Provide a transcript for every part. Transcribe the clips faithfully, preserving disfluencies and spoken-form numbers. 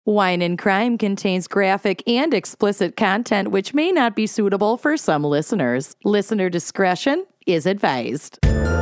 Wine and Crime contains graphic and explicit content which may not be suitable for some listeners. Listener discretion is advised.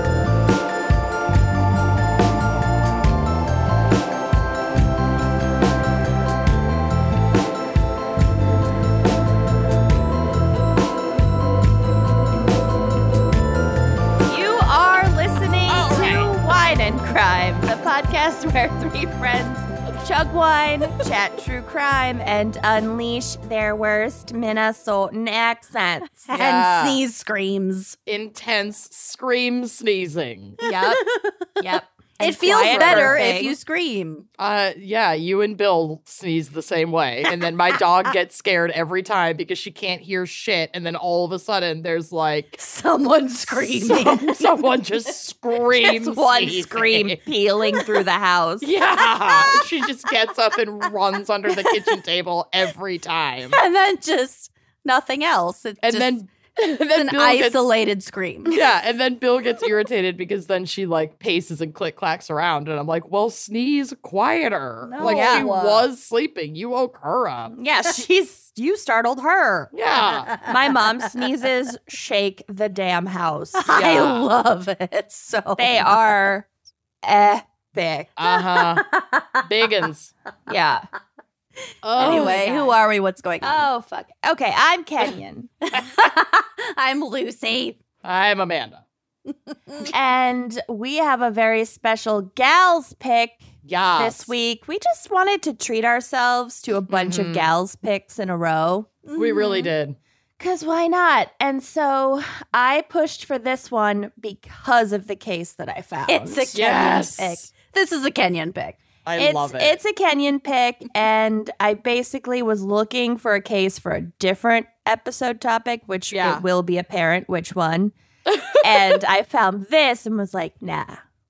Crime, the podcast where three friends chug wine, chat true crime, and unleash their worst Minnesotan accents. Yeah. And sneeze screams. Intense scream sneezing. Yep. Yep. It feels better if you scream. Uh, yeah, you and Bill sneeze the same way. And then my dog gets scared every time because she can't hear shit. And then all of a sudden there's like... Someone screaming. Some, someone just screams. Just one sneezing. Scream peeling through the house. Yeah. She just gets up and runs under the kitchen table every time. And then just nothing else. It's and just... then... And then it's an Bill isolated gets, scream. Yeah, and then Bill gets irritated because then she like paces and click clacks around, and I'm like, "Well, sneeze quieter." No. Like Yeah. she was sleeping, you woke her up. Yeah, she's you startled her. Yeah, my mom sneezes, shake the damn house. I Yeah. love it so. They are epic. Uh huh. Biggins. Yeah. Oh, Anyway, God. who are we? What's going on? Oh fuck. Okay, I'm Kenyon. I'm Lucy. I'm Amanda. And we have a very special gals pick Yeah. this week. We just wanted to treat ourselves to a bunch Mhm. of gals picks in a row. We really did. Because why not? And so I pushed for this one because of the case that I found. It's a Kenyon Yes. pick. This is a Kenyon pick. I it's, love it. It's a Kenyon pick, and I basically was looking for a case for a different episode topic, which Yeah. it will be apparent which one. And I found this and was like, nah,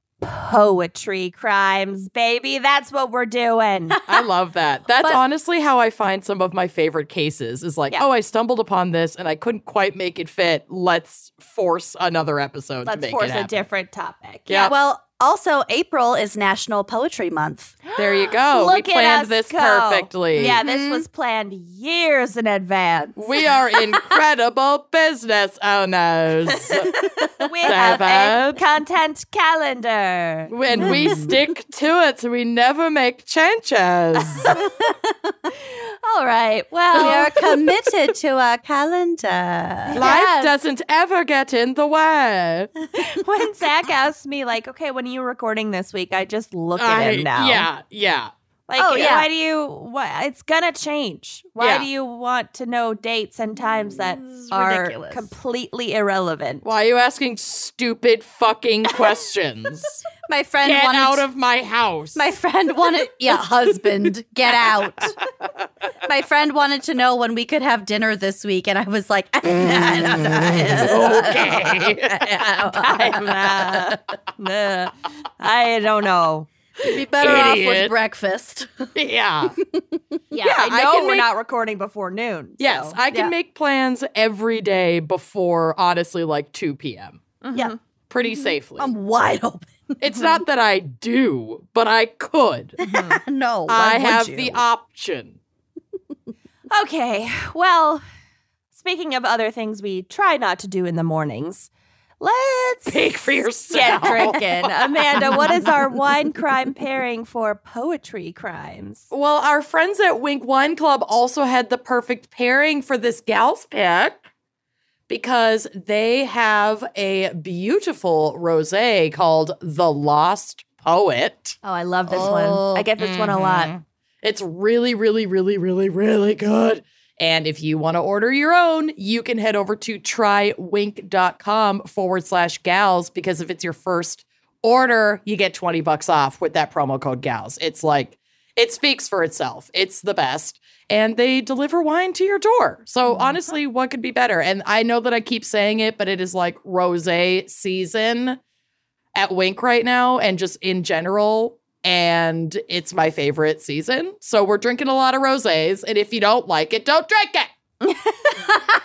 poetry crimes, baby. That's what we're doing. I love that. That's But- honestly how I find some of my favorite cases is like, Yeah. oh, I stumbled upon this and I couldn't quite make it fit. Let's force another episode to Let's make force it a happen. different topic. Yeah. Well, also, April is National Poetry Month. There you go. Look we planned at us this go. perfectly. Yeah, this was planned years in advance. We are incredible business owners. We have a David. content calendar. When we stick to it, we never make changes. All right. We Well, are committed to our calendar. Life Yes. doesn't ever get in the way. when Zach asked me, like, okay, when are you recording this week? I just look at I- him now. Yeah, yeah. Like, Oh, yeah. why do you, why, it's gonna change. Why Yeah. do you want to know dates and times that This is are ridiculous. completely irrelevant? Why are you asking stupid fucking questions? My friend Get wanted out of my house. My friend wanted, yeah, husband, get out. My friend wanted to know when we could have dinner this week, and I was like, Okay. I'm, uh, uh, I don't know. You'd be better off with Idiot. breakfast. Yeah. Yeah, Yeah, I I know can we're make- not recording before noon. Yes, so. I can yeah. make plans every day before, honestly, like two p.m. Yeah, Pretty safely. I'm wide open. It's not that I do, but I could. No, why I would have you? the option. Okay, well, speaking of other things we try not to do in the mornings, let's Speak for get yourself. drinking. Amanda, what is our wine crime pairing for poetry crimes? Well, our friends at Wink Wine Club also had the perfect pairing for this gal's pick because they have a beautiful rosé called The Lost Poet. Oh, I love this Oh, one. I get this one a lot. Mhm. It's really, really, really, really, really good. And if you want to order your own, you can head over to trywink.com forward slash gals because if it's your first order, you get twenty bucks off with that promo code gals. It's like, it speaks for itself. It's the best. And they deliver wine to your door. So honestly, what could be better? And I know that I keep saying it, but it is like rosé season at Wink right now and just in general. And it's my favorite season. So we're drinking a lot of rosés. And if you don't like it, don't drink it.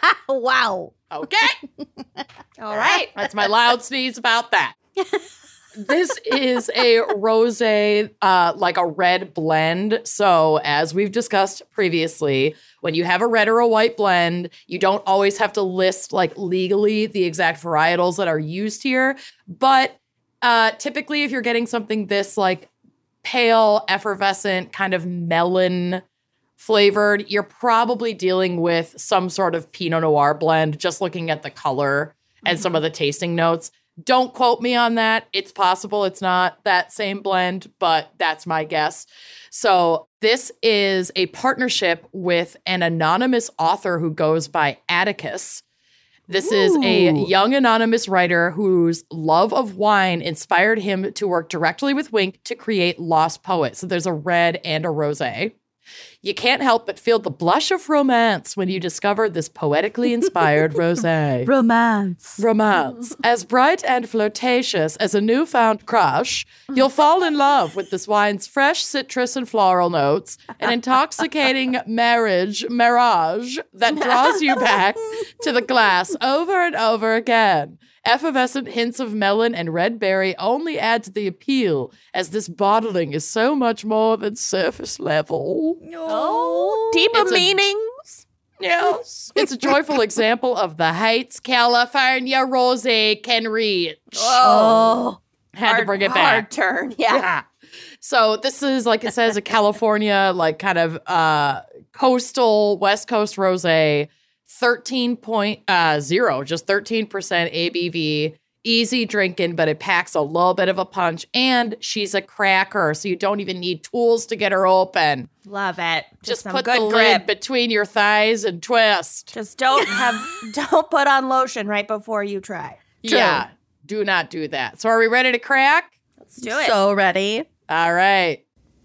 Wow. Okay? All right. That's my loud sneeze about that. This is a rosé, uh, like a red blend. So as we've discussed previously, when you have a red or a white blend, you don't always have to list like legally the exact varietals that are used here. But uh, typically if you're getting something this like pale, effervescent, kind of melon flavored, you're probably dealing with some sort of Pinot Noir blend, just looking at the color and some of the tasting notes. Don't quote me on that. It's possible it's not that same blend, but that's my guess. So this is a partnership with an anonymous author who goes by Atticus. This Ooh. is a young anonymous writer whose love of wine inspired him to work directly with Winc to create Lost Poet. So there's a red and a rosé. You can't help but feel the blush of romance when you discover this poetically inspired rosé. Romance. Romance. As bright and flirtatious as a newfound crush, you'll fall in love with this wine's fresh citrus and floral notes, an intoxicating marriage, mirage that draws you back to the glass over and over again. Effervescent hints of melon and red berry only add to the appeal, as this bottling is so much more than surface level. Oh, deeper It's a- meanings. Yes. It's a joyful example of the heights California rosé can reach. Oh. Had hard, to bring it hard back. turn. Yeah. Yeah. So this is, like it says, a California, like kind of uh, coastal West Coast rosé. thirteen point oh, just thirteen percent A B V, easy drinking, but it packs a little bit of a punch. And she's a cracker, so you don't even need tools to get her open. Love it. Just, Just some put good the grip. lid between your thighs and twist. Just don't have don't put on lotion right before you try. True. Yeah, do not do that. So are we ready to crack? Let's do it. So ready. All right.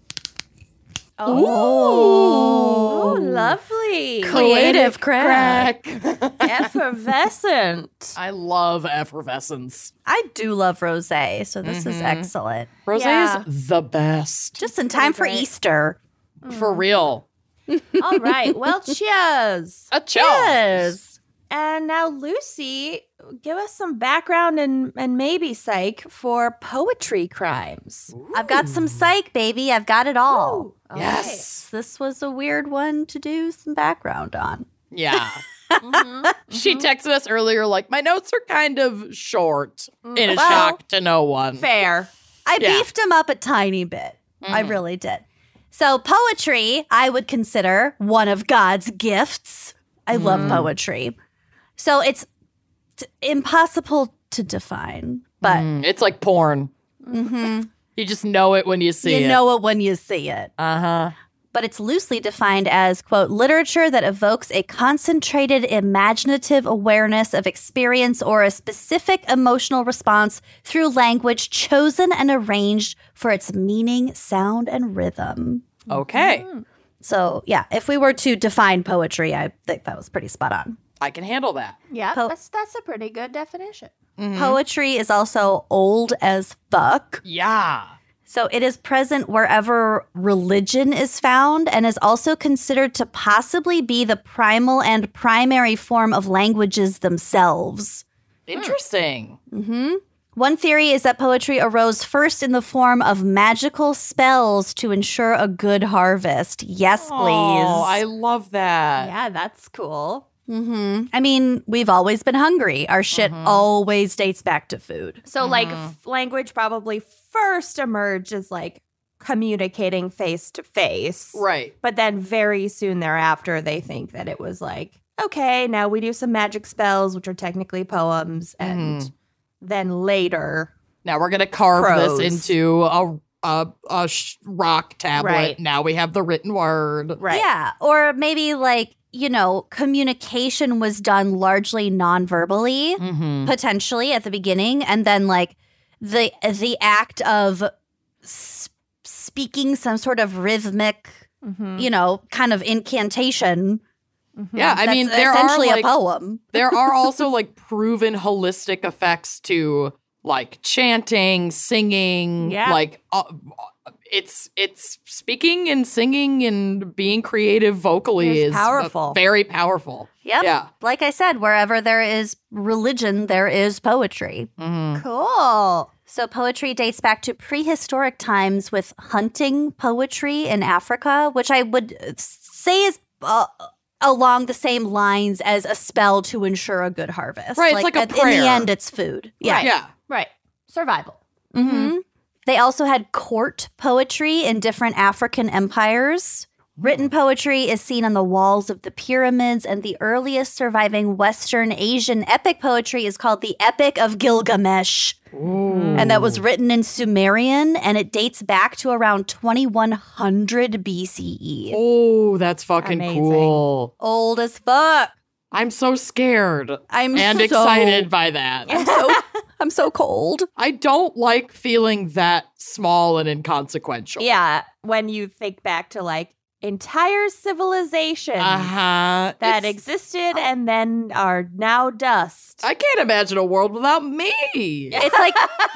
Oh, lovely. Creative crack. Crack. Effervescent. I love effervescence. I do love rosé, so this is excellent. Rosé Yeah. is the best. Just in time for great. Easter. For real. All right. Well, cheers. A cheers. And now, Lucy, give us some background and, and maybe psych for poetry crimes. I've got some psych, baby. I've got it all. All Yes. This was a weird one to do some background on. Yeah. right. Mhm. She texted us earlier, like, my notes are kind of short, in a Well, shock to no one. Fair. I Yeah. beefed him up a tiny bit. I really did. So poetry, I would consider one of God's gifts. I love poetry. So it's t- impossible to define, but Mm, it's like porn. You just know it when you see you it. know it when you see it. Uh-huh. But it's loosely defined as, quote, literature that evokes a concentrated imaginative awareness of experience or a specific emotional response through language chosen and arranged for its meaning, sound, and rhythm. Okay. So, yeah, if we were to define poetry, I think that was pretty spot on. I can handle that. Yeah, Po- that's that's a pretty good definition. Poetry is also old as fuck. Yeah. So it is present wherever religion is found and is also considered to possibly be the primal and primary form of languages themselves. Interesting. One theory is that poetry arose first in the form of magical spells to ensure a good harvest. Yes, please. Oh, I love that. Yeah, that's cool. hmm I mean, we've always been hungry. Our shit always dates back to food. So, like, f- language probably first emerged as like communicating face to face, Right. but then very soon thereafter, they think that it was like, okay, now we do some magic spells, which are technically poems, and then later, Now we're going to carve Prose. this into a, a, a sh- rock tablet. Right. Now we have the written word. right? Yeah. Or maybe like, you know, communication was done largely non-verbally, Mm-hmm. potentially at the beginning. And then like the the act of s- speaking some sort of rhythmic, Mhm. you know, kind of incantation. Yeah, I That's mean, there are essentially like, a poem. there are also like proven holistic effects to like chanting, singing, Yeah. like uh, it's it's speaking and singing and being creative vocally It's is uh, powerful. very powerful. Yep. Yeah. Like I said, wherever there is religion, there is poetry. Mhm. Cool. So poetry dates back to prehistoric times with hunting poetry in Africa, which I would say is uh, along the same lines as a spell to ensure a good harvest. Right, it's like a at- prayer. In the end, it's food. Yeah. Right. Yeah. Right. Survival. hmm They also had court poetry in different African empires. Written poetry is seen on the walls of the pyramids, and the earliest surviving Western Asian epic poetry is called the Epic of Gilgamesh. Ooh. And that was written in Sumerian, and it dates back to around twenty-one hundred B C E. Oh, that's fucking Amazing. cool. Old as fuck. I'm so scared I'm and so, excited by that. I'm so, I'm so cold. I don't like feeling that small and inconsequential. Yeah. When you think back to like entire civilizations Uh-huh. that It's- existed and then are now dust. I can't imagine a world without me. It's like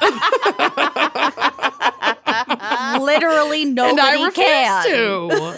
literally and nobody I refuse can. to.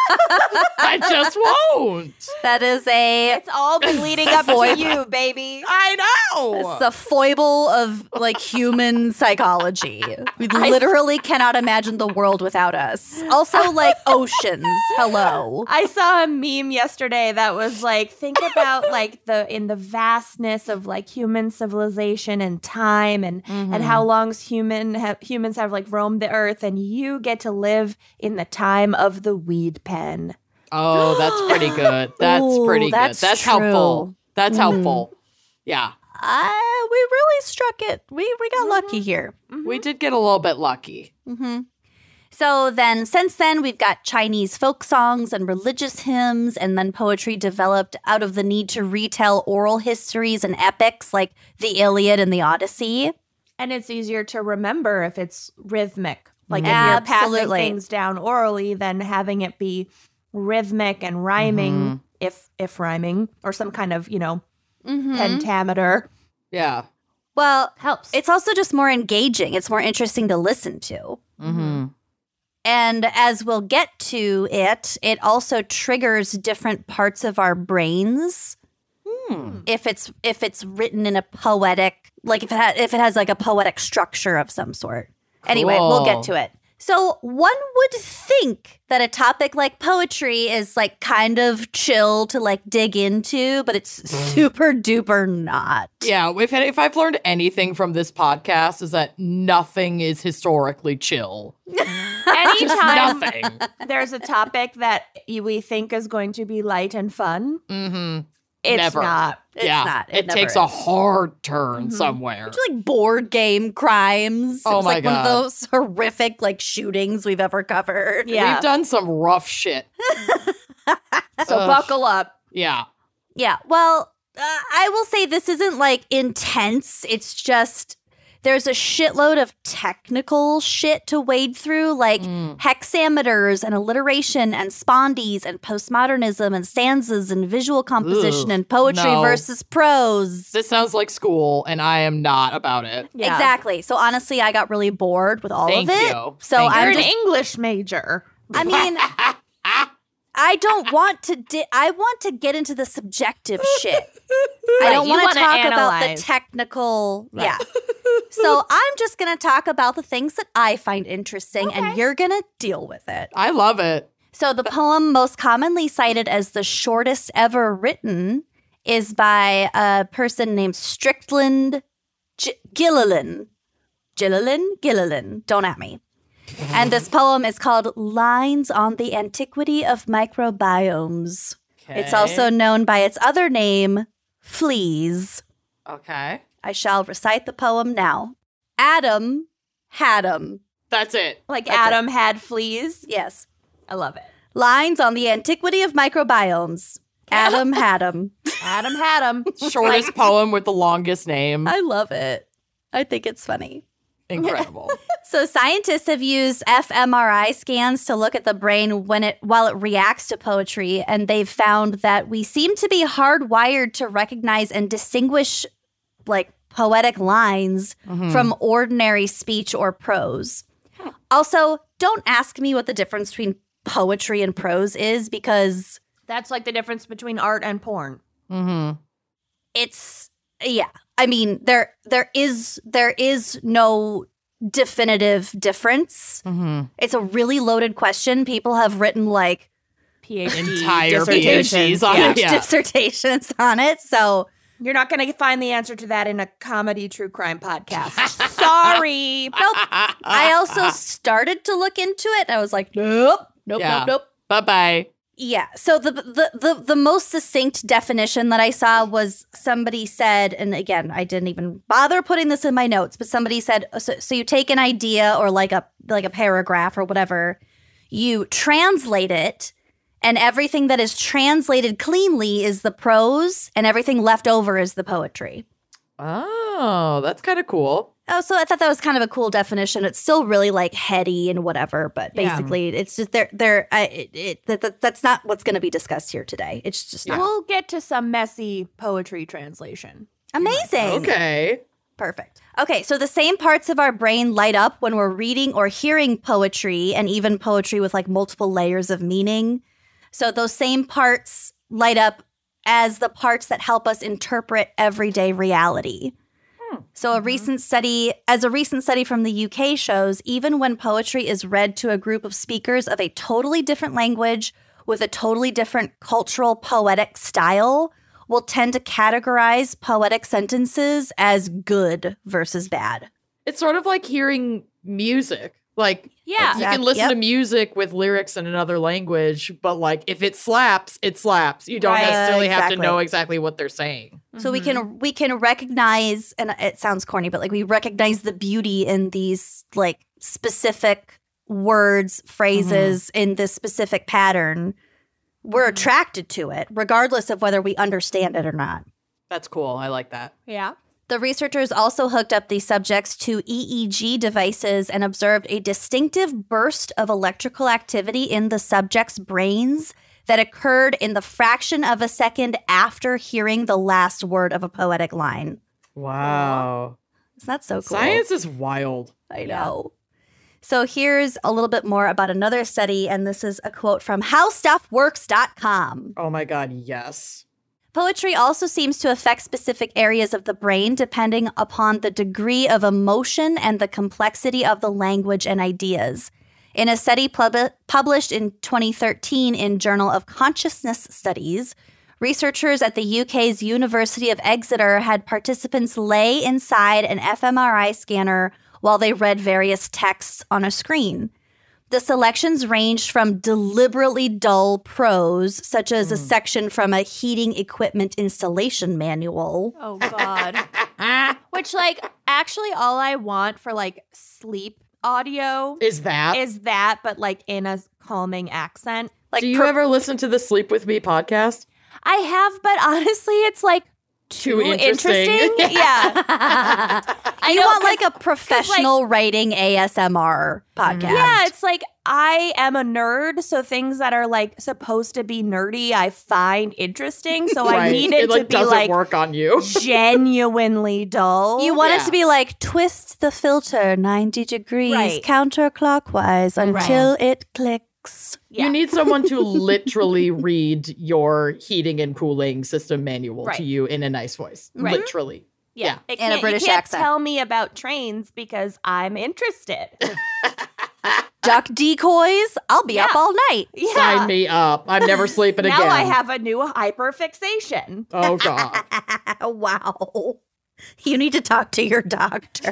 I just won't. That is a It's all been leading up to Foible. you, baby. I know. It's a foible of like human psychology. We literally cannot imagine the world without us. Also, like oceans. Hello. I saw a meme yesterday that was like, think about like the in the vastness of like human civilization and time and and how long's human ha- humans have like roamed the earth, and you get to live in the time of the weed pen. Oh, that's pretty good. That's Ooh, pretty that's good. That's true. helpful. That's Mm. helpful. Yeah. Uh, we really struck it. We we got lucky here. We did get a little bit lucky. hmm So then, since then, we've got Chinese folk songs and religious hymns, and then poetry developed out of the need to retell oral histories and epics like the Iliad and the Odyssey. And it's easier to remember if it's rhythmic. Like if you're passing Absolutely. things down orally, than having it be rhythmic and rhyming, if if rhyming, or some kind of, you know, Mm-hmm. pentameter. Yeah. Well, Helps. it's also just more engaging. It's more interesting to listen to. Mm-hmm. And as we'll get to it, it also triggers different parts of our brains. Hmm. If it's if it's written in a poetic, like if it ha- if it has like a poetic structure of some sort. Anyway, we'll get Cool. to it. So one would think that a topic like poetry is like kind of chill to like dig into, but it's super duper not. Yeah, if if I've learned anything from this podcast is that nothing is historically chill. Anytime Nothing. there's a topic that y- we think is going to be light and fun, Mm-hmm. it's Never. not. It's yeah, not. It It, never takes a is. hard turn somewhere. Like board game crimes. Oh it was my like one of God. those horrific like shootings we've ever covered. Yeah. We've done some rough shit. So Ugh. buckle up. Yeah. Yeah. Well, uh, I will say this isn't like intense. It's just there's a shitload of technical shit to wade through, like Mm. hexameters and alliteration and spondies and postmodernism and stanzas and visual composition Ugh, and poetry no. versus prose. This sounds like school, and I am not about it. Yeah. Exactly. So honestly, I got really bored with all Thank of it. you. So Thank I'm You're just an English major. I mean, I don't want to. Di- I want to get into the subjective shit. I Right, don't you want wanna to talk about the analyze. technical. Yeah. So I'm just going to talk about the things that I find interesting, and you're going to deal with it. I love it. So the poem most commonly cited as the shortest ever written is by a person named Strickland G- Gilliland. Gilliland? Gilliland. Don't at me. And this poem is called Lines on the Antiquity of Microbiomes. It's Okay. also known by its other name, Fleas. Okay. I shall recite the poem now. Adam had 'em. That's it. Like That's Adam had fleas. Yes. I love it. Lines on the Antiquity of Microbiomes. Adam had 'em. Adam had him. Shortest poem with the longest name. I love it. I think it's funny. Incredible. So scientists have used fMRI scans to look at the brain when it while it reacts to poetry, and they've found that we seem to be hardwired to recognize and distinguish like poetic lines from ordinary speech or prose. Also, don't ask me what the difference between poetry and prose is, because That's like the difference between art and porn. Mm-hmm. it's yeah. I mean, there there is there is no definitive difference. Mm-hmm. It's a really loaded question. People have written like PhD entire dissertations. PhDs on Yeah. it. Yeah. dissertations on it. So You're not going to find the answer to that in a comedy true crime podcast. Sorry. nope. I also started to look into it. And I was like, nope, nope, Yeah. nope, nope. Bye bye. Yeah. So the, the the the most succinct definition that I saw was somebody said, and again, I didn't even bother putting this in my notes, but somebody said, so, so you take an idea or like a like a paragraph or whatever, you translate it, and everything that is translated cleanly is the prose, and everything left over is the poetry. Oh, that's kind of cool. Oh, so I thought that was kind of a cool definition. It's still really like heady and whatever, but Yeah. basically, it's just they're they're I, it, it that, that that's not what's going to be discussed here today. It's just not We'll get to some messy poetry translation. amazing. Okay. Perfect. Okay, so the same parts of our brain light up when we're reading or hearing poetry, and even poetry with like multiple layers of meaning. So those same parts light up as the parts that help us interpret everyday reality. So a recent study, as a recent study from the U K shows, even when poetry is read to a group of speakers of a totally different language with a totally different cultural poetic style, will tend to categorize poetic sentences as good versus bad. It's sort of like hearing music. Like, Yeah. you can listen Yep. to music with lyrics in another language, but like if it slaps, it slaps. You don't Right. necessarily have to Exactly. know exactly what they're saying. So we can we can recognize, and it sounds corny, but like we recognize the beauty in these like specific words, phrases in this specific pattern. We're attracted to it, regardless of whether we understand it or not. That's cool. I like that. Yeah. The researchers also hooked up these subjects to E E G devices and observed a distinctive burst of electrical activity in the subjects' brains that occurred in the fraction of a second after hearing the last word of a poetic line. Wow. Isn't that so cool? Science is wild. I know. So here's a little bit more about another study, and this is a quote from how stuff works dot com. Oh my God, yes. Poetry also seems to affect specific areas of the brain depending upon the degree of emotion and the complexity of the language and ideas. In a study pub- published in twenty thirteen in Journal of Consciousness Studies, researchers at the U K's University of Exeter had participants lay inside an fMRI scanner while they read various texts on a screen. The selections ranged from deliberately dull prose, such as a section from a heating equipment installation manual. Oh, God. Which, like, actually, all I want for, like, sleep audio Is that? is that, but, like, in a calming accent. Like Do you per- ever listen to the Sleep With Me podcast? I have, but honestly, it's, like, too, Too interesting. interesting. Yeah. I you know, want 'cause- like a professional writing A S M R podcast. Yeah, it's like I am a nerd, so things that are like supposed to be nerdy, I find interesting. So I Right. need it, it like to be doesn't like work on you. genuinely dull. You want it Yeah. to be like twist the filter ninety degrees Right. counterclockwise until it clicks. Yeah. You need someone to literally read your heating and cooling system manual Right. to you in a nice voice. Right. Literally. yeah, It In a can't- British you can't accent. tell me about trains because I'm interested. Duck decoys, I'll be up Yeah. all night. Yeah. Sign me up. I'm never sleeping now again. I have a new hyperfixation. Oh, God. Wow. You need to talk to your doctor.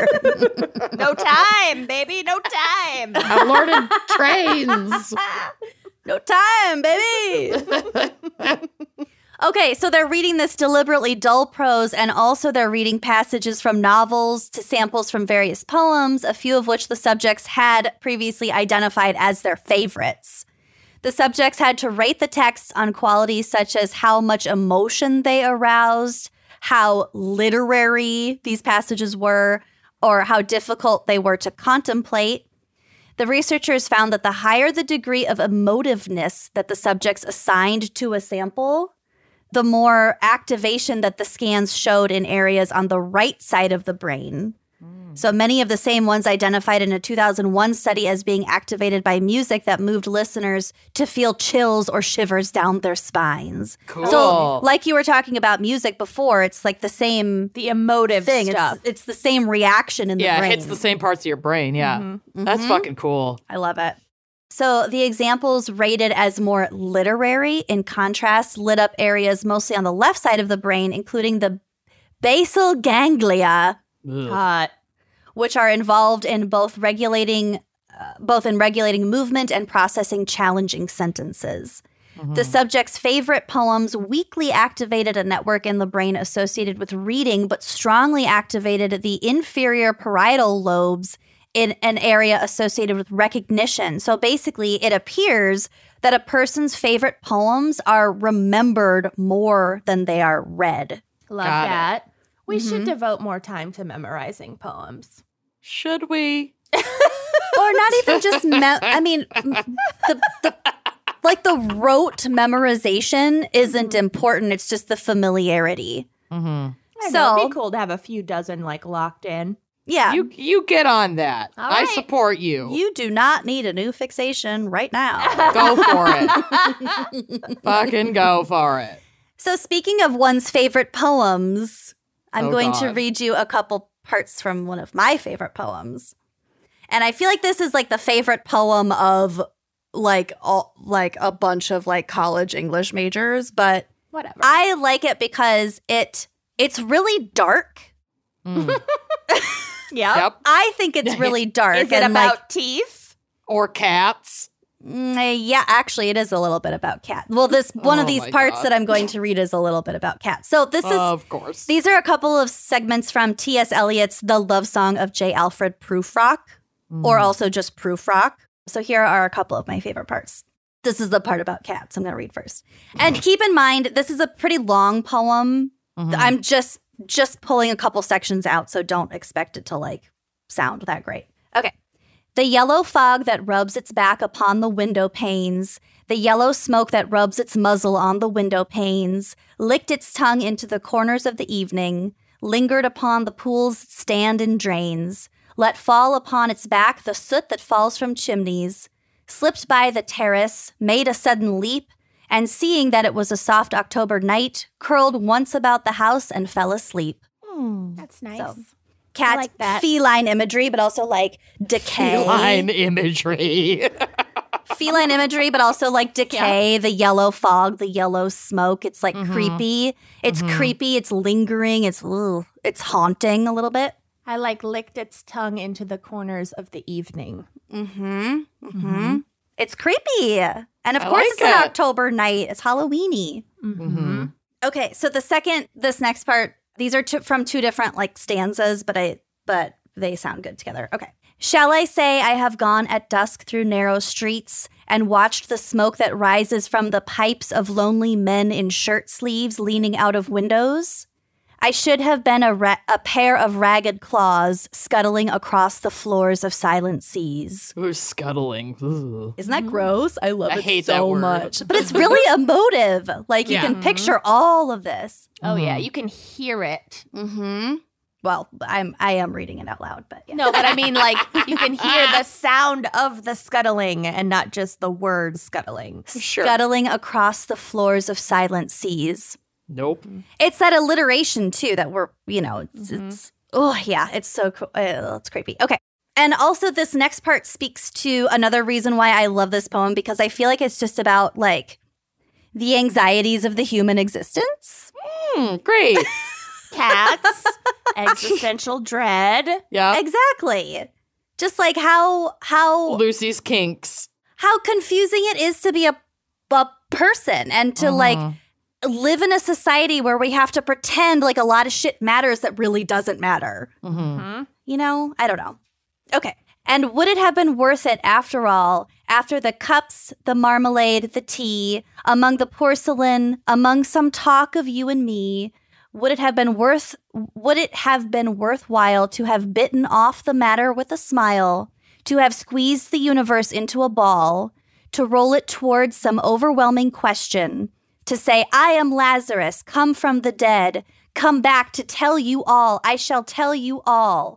No time, baby. No time. I'm learning trains. No time, baby. Okay, so they're reading this deliberately dull prose, and also they're reading passages from novels to samples from various poems, a few of which the subjects had previously identified as their favorites. The subjects had to rate the texts on qualities such as how much emotion they aroused, how literary these passages were, or how difficult they were to contemplate. The researchers found that the higher the degree of emotiveness that the subjects assigned to a sample, the more activation that the scans showed in areas on the right side of the brain. So many of the same ones identified in a two thousand one study as being activated by music that moved listeners to feel chills or shivers down their spines. Cool. So like you were talking about music before, it's like the same The emotive thing. stuff. It's, it's the same reaction in the Yeah, brain. it hits the same parts of your brain. Yeah. Mhm. That's Mhm. fucking cool. I love it. So the examples rated as more literary, in contrast, lit up areas mostly on the left side of the brain, including the basal ganglia, Ugh. Hot. which are involved in both regulating, uh, both in regulating movement and processing challenging sentences. The subject's favorite poems weakly activated a network in the brain associated with reading, but strongly activated the inferior parietal lobes in an area associated with recognition. So basically, it appears that a person's favorite poems are remembered more than they are read. Love Got it. that. We Mm-hmm. should devote more time to memorizing poems. Should we? Or not even just, me- I mean, the, the like the rote memorization isn't important. It's just the familiarity. Mm-hmm. I know, So- it'd be cool to have a few dozen like locked in. Yeah. You you get on that. All I right. support you. You do not need a new fixation right now. Go for it. Fucking go for it. So, speaking of one's favorite poems, I'm Oh, going to God. read you a couple parts from one of my favorite poems. And I feel like this is like the favorite poem of like all, like a bunch of like college English majors, but Whatever. I like it because it it's really dark. Mm. yep. Yep. I think it's really dark. Is it and about like, teeth? Or cats. Mm, uh, yeah, actually, it is a little bit about cats. Well, this one of Oh these my parts God. that I'm going to read is a little bit about cats. So this is Of course. these are a couple of segments from T S. Eliot's The Love Song of J. Alfred Prufrock, or also just Prufrock. So here are a couple of my favorite parts. This is the part about cats. I'm going to read first. And keep in mind, this is a pretty long poem. Mhm. I'm just just pulling a couple sections out, so don't expect it to like sound that great. Okay. The yellow fog that rubs its back upon the window panes, the yellow smoke that rubs its muzzle on the window panes, licked its tongue into the corners of the evening, lingered upon the pool's stand and drains, let fall upon its back the soot that falls from chimneys, slipped by the terrace, made a sudden leap, and seeing that it was a soft October night, curled once about the house and fell asleep. That's nice. So, Cat like that. feline imagery, but also like decay. Feline imagery. Feline imagery, but also like decay, the yellow fog, the yellow smoke. It's like creepy. It's creepy. It's lingering. It's ugh, it's haunting a little bit. I like licked its tongue into the corners of the evening. Mm-hmm. Mm-hmm. It's creepy. And of I course like it's an it. October night. It's Halloweeny. Mm-hmm. Okay, so the second, this next part, these are two, from two different like stanzas, but I, but they sound good together. Okay. Shall I say I have gone at dusk through narrow streets and watched the smoke that rises from the pipes of lonely men in shirt sleeves leaning out of windows? I should have been a, ra- a pair of ragged claws scuttling across the floors of silent seas. Ooh, scuttling. Ugh. Isn't that gross? I love I it hate so that word. much. But it's really emotive. Like you Yeah. can picture all of this. Oh yeah, Mhm. you can hear it. Mm-hmm. Well, I'm I am reading it out loud, but yeah. No, but I mean like you can hear the sound of the scuttling and not just the word scuttling. Sure. Scuttling across the floors of silent seas. Nope. It's that alliteration too that we're, you know, it's, Mhm. it's oh yeah, it's so cool. Uh, it's creepy. Okay. And also this next part speaks to another reason why I love this poem, because I feel like it's just about like the anxieties of the human existence. Hmm, great. Cats, existential dread. Yeah. Exactly. Just like how how Lucy's kinks. how confusing it is to be a, a person and to like Mhm. live in a society where we have to pretend like a lot of shit matters that really doesn't matter. Mhm. Hmm? You know? I don't know. Okay. And would it have been worth it after all, after the cups, the marmalade, the tea, among the porcelain, among some talk of you and me, would it have been worth would it have been worthwhile to have bitten off the matter with a smile, to have squeezed the universe into a ball, to roll it towards some overwhelming question, to say, I am Lazarus, come from the dead, come back to tell you all, I shall tell you all.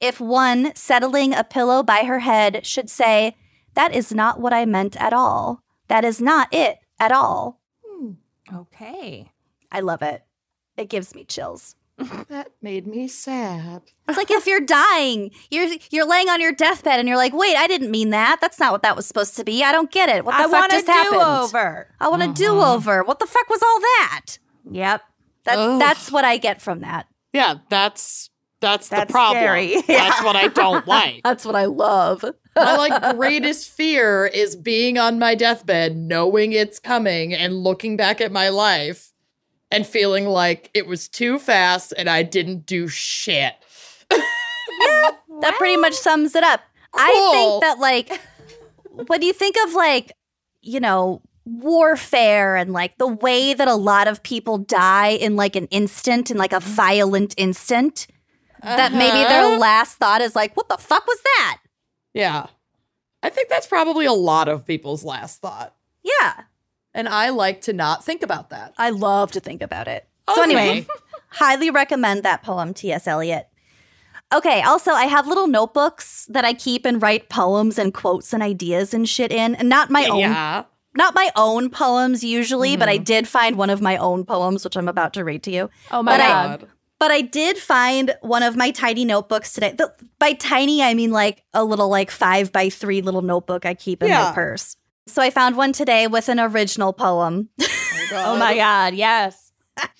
if one settling a pillow by her head should say, "That is not what I meant at all. That is not it at all." Okay. I love it. It gives me chills. That made me sad. It's like if you're dying, you're you're laying on your deathbed and you're like, "Wait, I didn't mean that. That's not what that was supposed to be. I don't get it. What the I fuck want a just happened? do-over. I want a Uh-huh. do-over. What the fuck was all that?" Yep. That's Ugh. that's what I get from that. Yeah, that's that's, That's the problem. scary. That's what I don't like. That's what I love. My like greatest fear is being on my deathbed, knowing it's coming and looking back at my life and feeling like it was too fast and I didn't do shit. That pretty much sums it up. I Cool. think that, like, when you think of, like, you know, warfare and, like, the way that a lot of people die in, like, an instant, in, like, a violent instant, that maybe their Uh-huh. last thought is, like, what the fuck was that? Yeah. I think that's probably a lot of people's last thought. Yeah. And I like to not think about that. I love to think about it. So anyway, Okay. highly recommend that poem, T S. Eliot. Okay, also, I have little notebooks that I keep and write poems and quotes and ideas and shit in. And not my own Yeah. not my own poems usually, but I did find one of my own poems, which I'm about to read to you. Oh my But I- God. But I did find one of my tiny notebooks today. The, by tiny, I mean like a little like five by three little notebook I keep in Yeah. my purse. So I found one today with an original poem. Oh my God. Yes.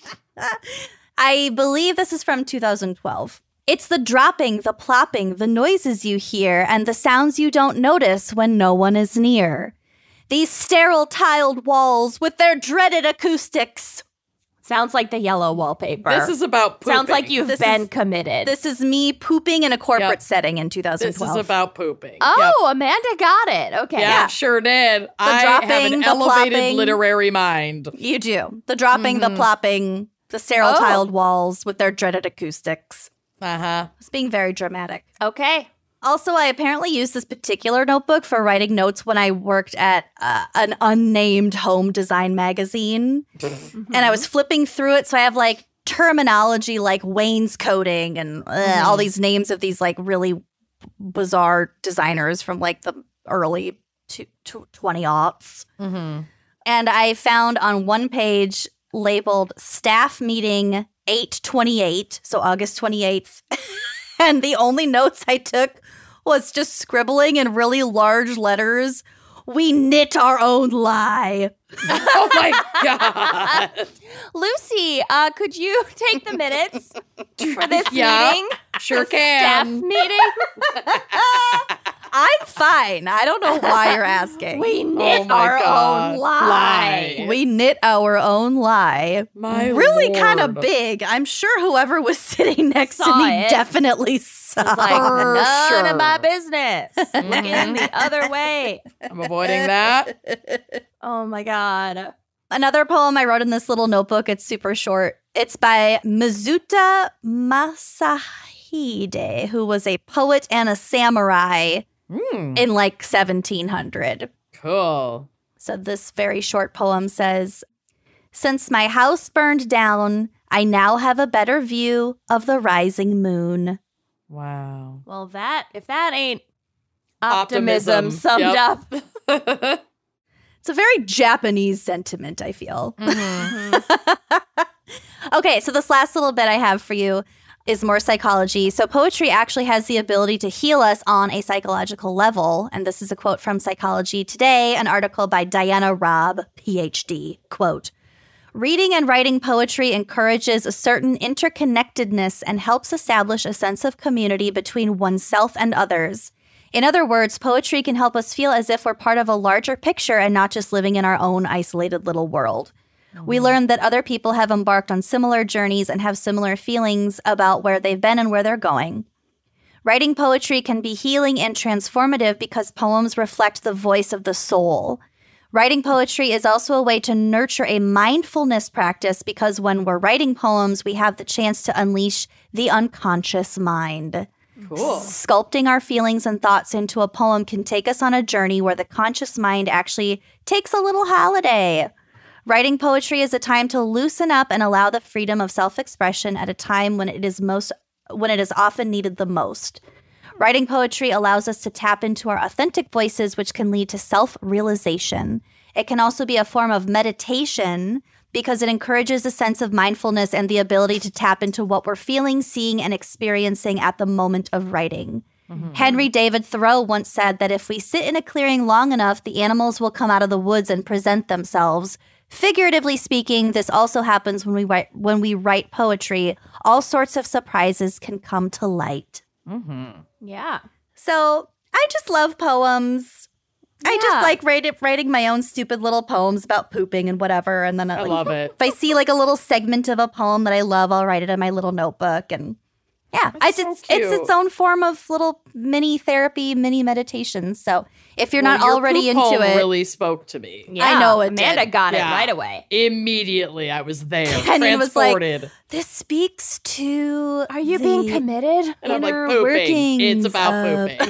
I believe this is from two thousand twelve. It's the dropping, the plopping, the noises you hear, and the sounds you don't notice when no one is near. These sterile tiled walls with their dreaded acoustics. Sounds like the yellow wallpaper. This is about pooping. Sounds like you've This been is- committed. This is me pooping in a corporate Yep. setting in two thousand This twelve. is about pooping. oh, Amanda got it. Okay. Yep. Yeah, sure did. I have dropping, an the elevated plopping. literary mind. You do. The dropping, the plopping, the sterile Oh. tiled walls with their dreaded acoustics. Uh-huh. It's being very dramatic. Okay. Also, I apparently used this particular notebook for writing notes when I worked at uh, an unnamed home design magazine. And I was flipping through it. So I have like terminology like wainscoting and uh, all these names of these like really bizarre designers from like the early to, to twenty aughts. Mm-hmm. And I found on one page labeled staff meeting eight twenty-eight, so August twenty-eighth. And the only notes I took was just scribbling in really large letters, "We knit our own lie." Oh my God. Lucy, uh, could you take the minutes for this Yeah, meeting? Sure Staff can. meeting? I'm fine. I don't know why you're asking. We knit Oh my our God. own lie. Lie. We knit our own lie. My really kind of Lord. big. I'm sure whoever was sitting next to Saw me it. definitely saw. Like, For none sure. of my business. Looking the other way. I'm avoiding that. Oh my God. Another poem I wrote in this little notebook, it's super short. It's by Mizuta Masahide, who was a poet and a samurai Hmm. in like seventeen hundred. Cool. So this very short poem says, "Since my house burned down, I now have a better view of the rising moon." Wow. Well, that, if that ain't optimism, Optimism. summed Yep. up. It's a very Japanese sentiment, I feel. Mm-hmm. Okay, so this last little bit I have for you is more psychology. So poetry actually has the ability to heal us on a psychological level. And this is a quote from Psychology Today, an article by Diana Robb, P H D. Quote, "Reading and writing poetry encourages a certain interconnectedness and helps establish a sense of community between oneself and others. In other words, poetry can help us feel as if we're part of a larger picture and not just living in our own isolated little world. We learn that other people have embarked on similar journeys and have similar feelings about where they've been and where they're going. Writing poetry can be healing and transformative because poems reflect the voice of the soul. Writing poetry is also a way to nurture a mindfulness practice because when we're writing poems, we have the chance to unleash the unconscious mind. Cool. Sculpting our feelings and thoughts into a poem can take us on a journey where the conscious mind actually takes a little holiday. Writing poetry is a time to loosen up and allow the freedom of self-expression at a time when it is most when it is often needed the most. Writing poetry allows us to tap into our authentic voices, which can lead to self-realization. It can also be a form of meditation because it encourages a sense of mindfulness and the ability to tap into what we're feeling, seeing, and experiencing at the moment of writing. Mm-hmm. Henry David Thoreau once said that if we sit in a clearing long enough, the animals will come out of the woods and present themselves. Figuratively speaking, this also happens when we write when we write poetry. All sorts of surprises can come to light. Mm-hmm. Yeah. So I just love poems. I Yeah. just like write, writing my own stupid little poems about pooping and whatever. And then I, I like, love it. if I see like a little segment of a poem that I love, I'll write it in my little notebook. And yeah, I That's so just, it's cute. its own form of little mini therapy, mini meditation. So if you're Well, not your already poop into poem it, really spoke to me. Yeah. know it Amanda did. got Yeah. it right away. Immediately, I was there, Kenyon was like, transported. this speaks to Are you being the committed? And I'm like, inner pooping. workings It's about of- pooping.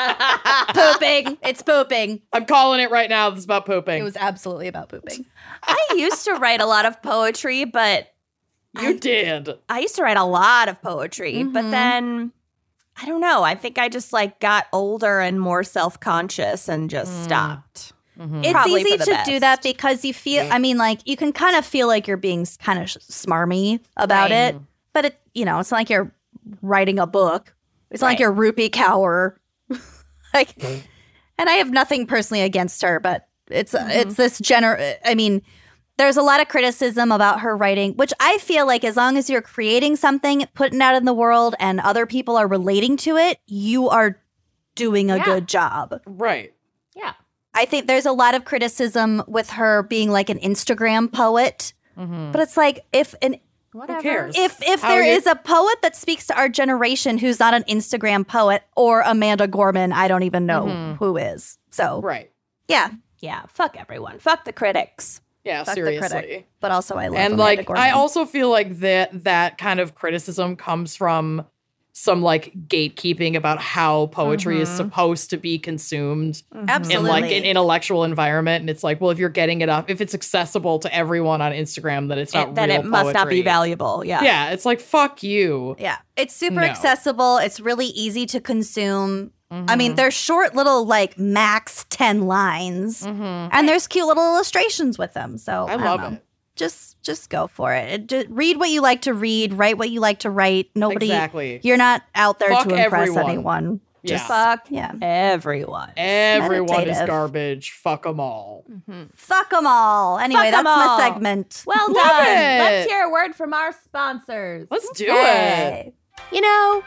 pooping. It's pooping. I'm calling it right now. This is about pooping. It was absolutely about pooping. I used to write a lot of poetry, but you did. I used to write a lot of poetry, but Mhm. then I don't know. I think I just like got older and more self-conscious and just Mm. stopped. Mhm. It's Probably easy for to the do best. that because you feel, I mean, like, you can kind of feel like you're being kind of smarmy about Right. it. But, it, you know, it's not like you're writing a book. It's not like Right. you're Rupi Kaur. like, and I have nothing personally against her, but it's Mm-hmm. it's this gener. I mean, there's a lot of criticism about her writing, which I feel like as long as you're creating something, putting it out in the world, and other people are relating to it, you are doing a Yeah. good job. Right. Yeah. I think there's a lot of criticism with her being like an Instagram poet, Mhm. but it's like if an Whatever. cares? if if How there you- is a poet that speaks to our generation who's not an Instagram poet or Amanda Gorman, I don't even know Mhm. who is. So Right. yeah, Yeah. Fuck everyone. Fuck the critics. Yeah, fuck the seriously. critic. But also I love And Amanda like Gorman. I also feel like that that kind of criticism comes from some like gatekeeping about how poetry is Mhm. supposed to be consumed in Absolutely. like an intellectual environment. And it's like, well, if you're getting it up, if it's accessible to everyone on Instagram, then it's not It- then real it must not be poetry. valuable. Yeah. Yeah, it's like fuck you. Yeah, it's super No. accessible. It's really easy to consume. I Mm-hmm. mean, they're short little like max ten lines, Mhm. and there's cute little illustrations with them. So I don't love know. it. Just just go for it. It- ju- read what you like to read. Write what you like to write. Nobody. Exactly. You're not out there Fuck to impress everyone. anyone. Yeah. Just Fuck yeah. everyone. Everyone is meditative. garbage. Fuck them all. Fuck them all. Anyway, Fuck 'em that's my all. segment. Well Love done. it. Let's hear a word from our sponsors. Let's do it. Yay. You know,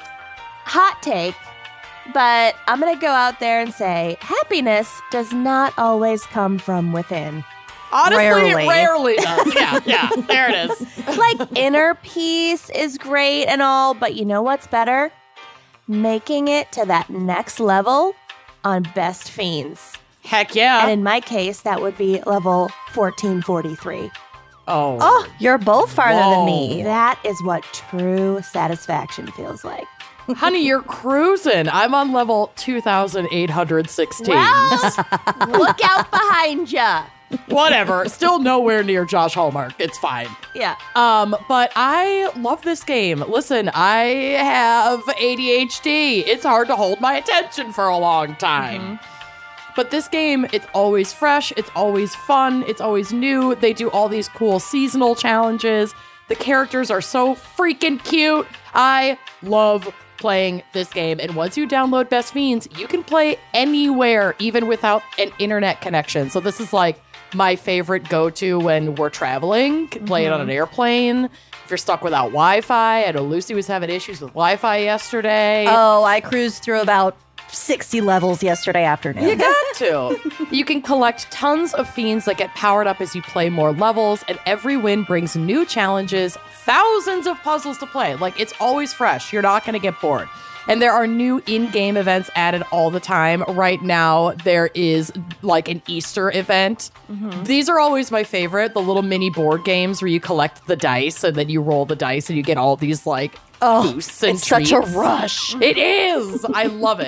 hot take, but I'm going to go out there and say happiness does not always come from within. Honestly, Rarely. it rarely does. Yeah, yeah. There it is. Like, inner peace is great and all, but you know what's better? Making it to that next level on Best Fiends. Heck yeah. And in my case, that would be level fourteen forty-three. oh. Oh, you're both farther than Whoa. me. That is what true satisfaction feels like. Honey, you're cruising. I'm on level two thousand eight hundred sixteen. Well, look out behind ya. Whatever. Still nowhere near Josh Hallmark. It's fine. Yeah. Um, but I love this game. Listen, I have A D H D. It's hard to hold my attention for a long time. But this game, it's always fresh, it's always fun, it's always new. They do all these cool seasonal challenges. The characters are so freaking cute. I love playing this game. And once you download Best Fiends, you can play anywhere, even without an internet connection. So this is like my favorite go-to when we're traveling. Can play it on an airplane. If you're stuck without Wi-Fi, I know Lucy was having issues with Wi-Fi yesterday. Oh, I cruised through about sixty levels yesterday afternoon. You got to. You can collect tons of fiends that get powered up as you play more levels, and every win brings new challenges, thousands of puzzles to play. Like, it's always fresh. You're not going to get bored. And there are new in-game events added all the time. Right now, there is like an Easter event. These are always my favorite, the little mini board games where you collect the dice and then you roll the dice and you get all these like Oh, boosts and it's such a treats. rush. It is. I love it.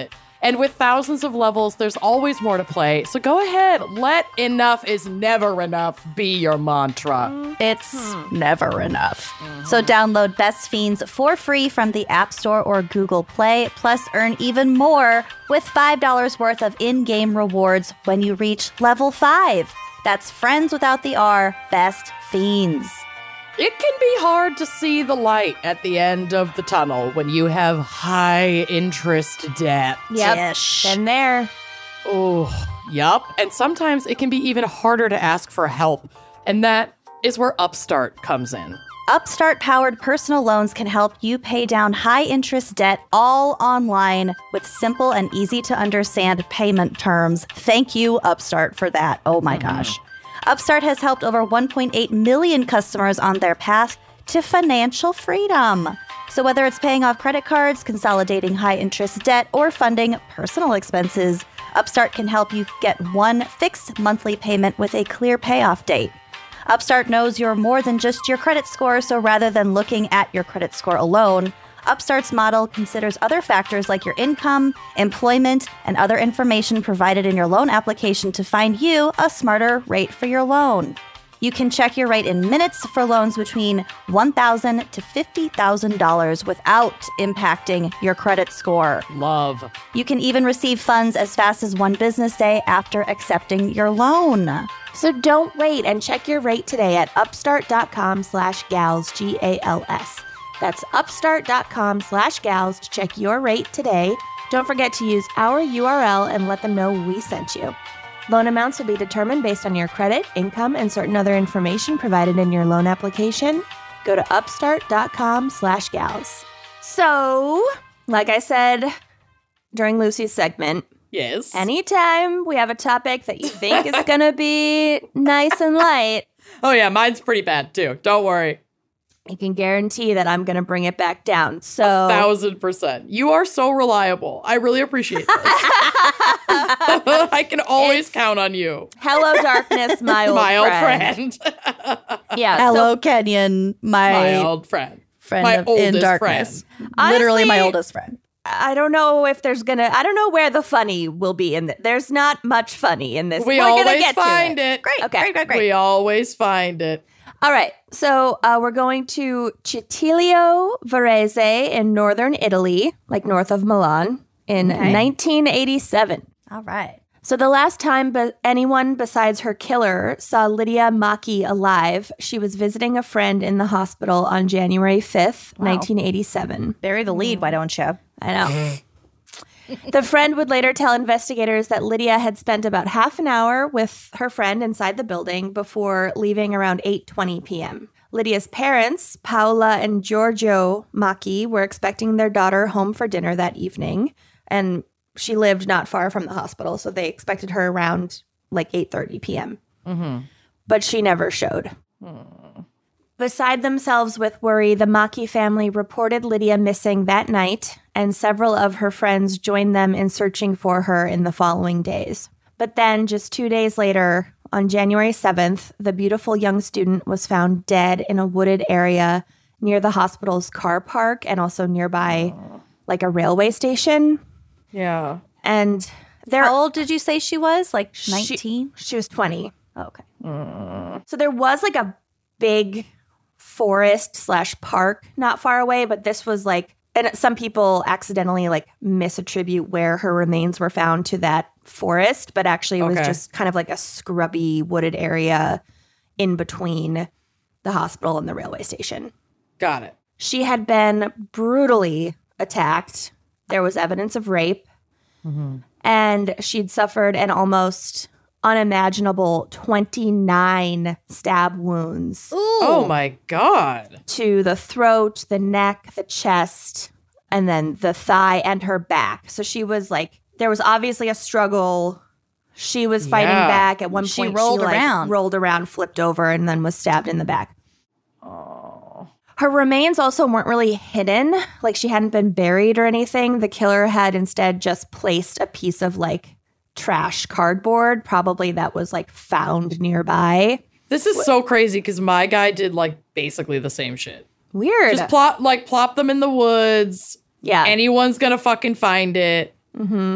And with thousands of levels, there's always more to play. So go ahead, let enough is never enough be your mantra. It's hmm. never enough. Mm-hmm. So download Best Fiends for free from the App Store or Google Play, plus earn even more with five dollars worth of in-game rewards when you reach level five. That's Friends without the R, Best Fiends. It can be hard to see the light at the end of the tunnel when you have high interest debt. Yep, Dish. been there. Oh, yup. And sometimes it can be even harder to ask for help. And that is where Upstart comes in. Upstart-powered personal loans can help you pay down high-interest debt all online with simple and easy-to-understand payment terms. Thank you, Upstart, for that. Oh, my mm-hmm. gosh. Upstart has helped over one point eight million customers on their path to financial freedom. So whether it's paying off credit cards, consolidating high-interest debt, or funding personal expenses, Upstart can help you get one fixed monthly payment with a clear payoff date. Upstart knows you're more than just your credit score, so rather than looking at your credit score alone, Upstart's model considers other factors like your income, employment, and other information provided in your loan application to find you a smarter rate for your loan. You can check your rate in minutes for loans between one thousand dollars to fifty thousand dollars without impacting your credit score. Love. You can even receive funds as fast as one business day after accepting your loan. So don't wait and check your rate today at upstart.com slash gals, G A L S. That's upstart.com slash gals to check your rate today. Don't forget to use our U R L and let them know we sent you. Loan amounts will be determined based on your credit, income, and certain other information provided in your loan application. Go to upstart.com slash gals. So, like I said during Lucy's segment, yes, anytime we have a topic that you think is going to be nice and light. Oh, yeah, mine's pretty bad, too. Don't worry. You can guarantee that I'm going to bring it back down. So A thousand percent. You are so reliable. I really appreciate this. I can always it's, count on you. Hello, darkness, my old my friend. old friend. yeah. Hello, so, Kenyon, my, my old friend. Friend my of, oldest in darkness. Friend. Literally Honestly, my oldest friend. I don't know if there's gonna. I don't know where the funny will be in this. There's not much funny in this. We We're always gonna get find to it. it. Great. Okay. Great. Great. Great. We always find it. All right, so uh, we're going to Citilio Varese in northern Italy, like north of Milan, in Okay. nineteen eighty-seven. All right. So the last time be- anyone besides her killer saw Lydia Macchi alive, she was visiting a friend in the hospital on January fifth, Wow. nineteen eighty-seven. Bury the lead, why don't you? I know. The friend would later tell investigators that Lydia had spent about half an hour with her friend inside the building before leaving around eight twenty p.m. Lydia's parents, Paola and Giorgio Macchi, were expecting their daughter home for dinner that evening, and she lived not far from the hospital, so they expected her around like eight thirty p.m. Mm-hmm. But she never showed. Hmm. Beside themselves with worry, the Macchi family reported Lydia missing that night, and several of her friends joined them in searching for her in the following days. But then, just two days later, on January seventh, the beautiful young student was found dead in a wooded area near the hospital's car park and also nearby, like a railway station. Yeah. And there, How old did you say she was? Like she- nineteen? She was twenty. Oh, okay. Mm. So there was like a big forest slash park not far away, but this was like, and some people accidentally like misattribute where her remains were found to that forest, but actually it was Okay. just kind of like a scrubby wooded area in between the hospital and the railway station. Got it. She had been brutally attacked. There was evidence of rape, Mm-hmm. and she'd suffered an almost unimaginable twenty-nine stab wounds Oh my God. to the throat, the neck, the chest, and then the thigh and her back. So she was like, there was obviously a struggle. She was fighting Yeah. back. At one She point, rolled she like, around. rolled around, flipped over, and then was stabbed in the back. Oh. Her remains also weren't really hidden, like she hadn't been buried or anything. The killer had instead just placed a piece of like trash cardboard, probably that was like found nearby. This is so crazy because my guy did like basically the same shit. Weird. Just plop like plop them in the woods. yeah. Anyone's gonna fucking find it. mm-hmm.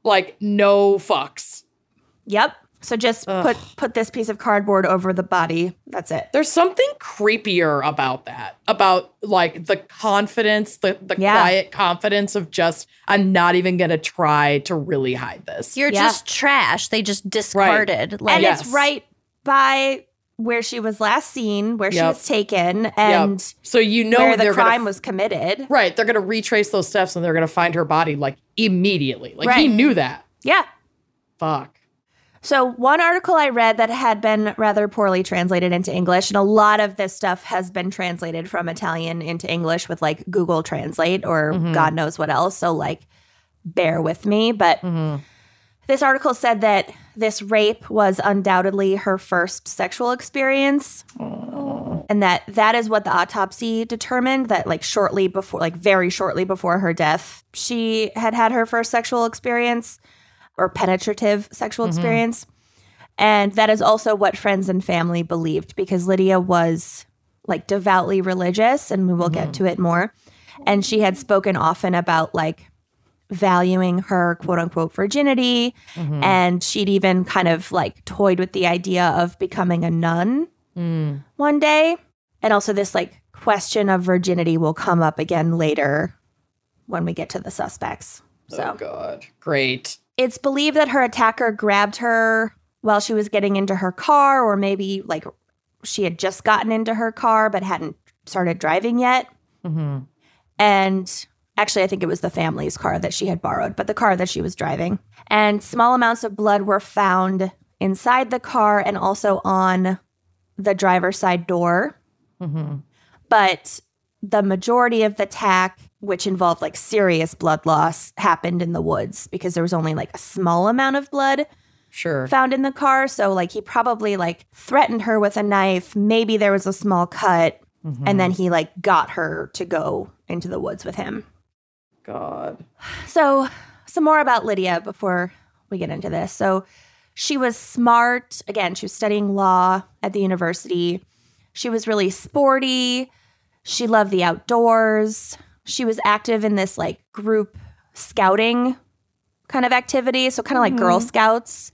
Like, no fucks. Yep. So just Ugh. put put this piece of cardboard over the body. That's it. There's something creepier about that, about like the confidence, the, the Yeah. quiet confidence of just, I'm not even going to try to really hide this. You're Yeah. just trash. They just discarded. Like, And Yes. it's right by where she was last seen, where she Yep. was taken, and Yep. So you know where the they're crime gonna, was committed. right. They're going to retrace those steps and they're going to find her body like immediately. Like he Right. knew that. Yeah. Fuck. So one article I read that had been rather poorly translated into English, and a lot of this stuff has been translated from Italian into English with like Google Translate or Mhm. God knows what else. So like, bear with me. But Mm-hmm. this article said that this rape was undoubtedly her first sexual experience. And that that is what the autopsy determined, that like shortly before, like very shortly before her death, she had had her first sexual experience or penetrative sexual experience. And that is also what friends and family believed, because Lydia was like devoutly religious, and we will get to it more. And she had spoken often about like valuing her quote unquote virginity. And she'd even kind of like toyed with the idea of becoming a nun Mm. one day. And also this like question of virginity will come up again later when we get to the suspects. So Oh, God. Great. it's believed that her attacker grabbed her while she was getting into her car, or maybe like she had just gotten into her car but hadn't started driving yet. Mm-hmm. And actually, I think it was the family's car that she had borrowed, but the car that she was driving. And small amounts of blood were found inside the car and also on the driver's side door. Mm-hmm. But the majority of the attack, which involved like serious blood loss, happened in the woods because there was only like a small amount of blood Sure. found in the car. So like he probably like threatened her with a knife. Maybe there was a small cut. Mhm. And then he like got her to go into the woods with him. God. So some more about Lydia before we get into this. So she was smart. Again, she was studying law at the university. She was really sporty. She loved the outdoors. She was active in this like group scouting kind of activity. So kind of like Girl Scouts,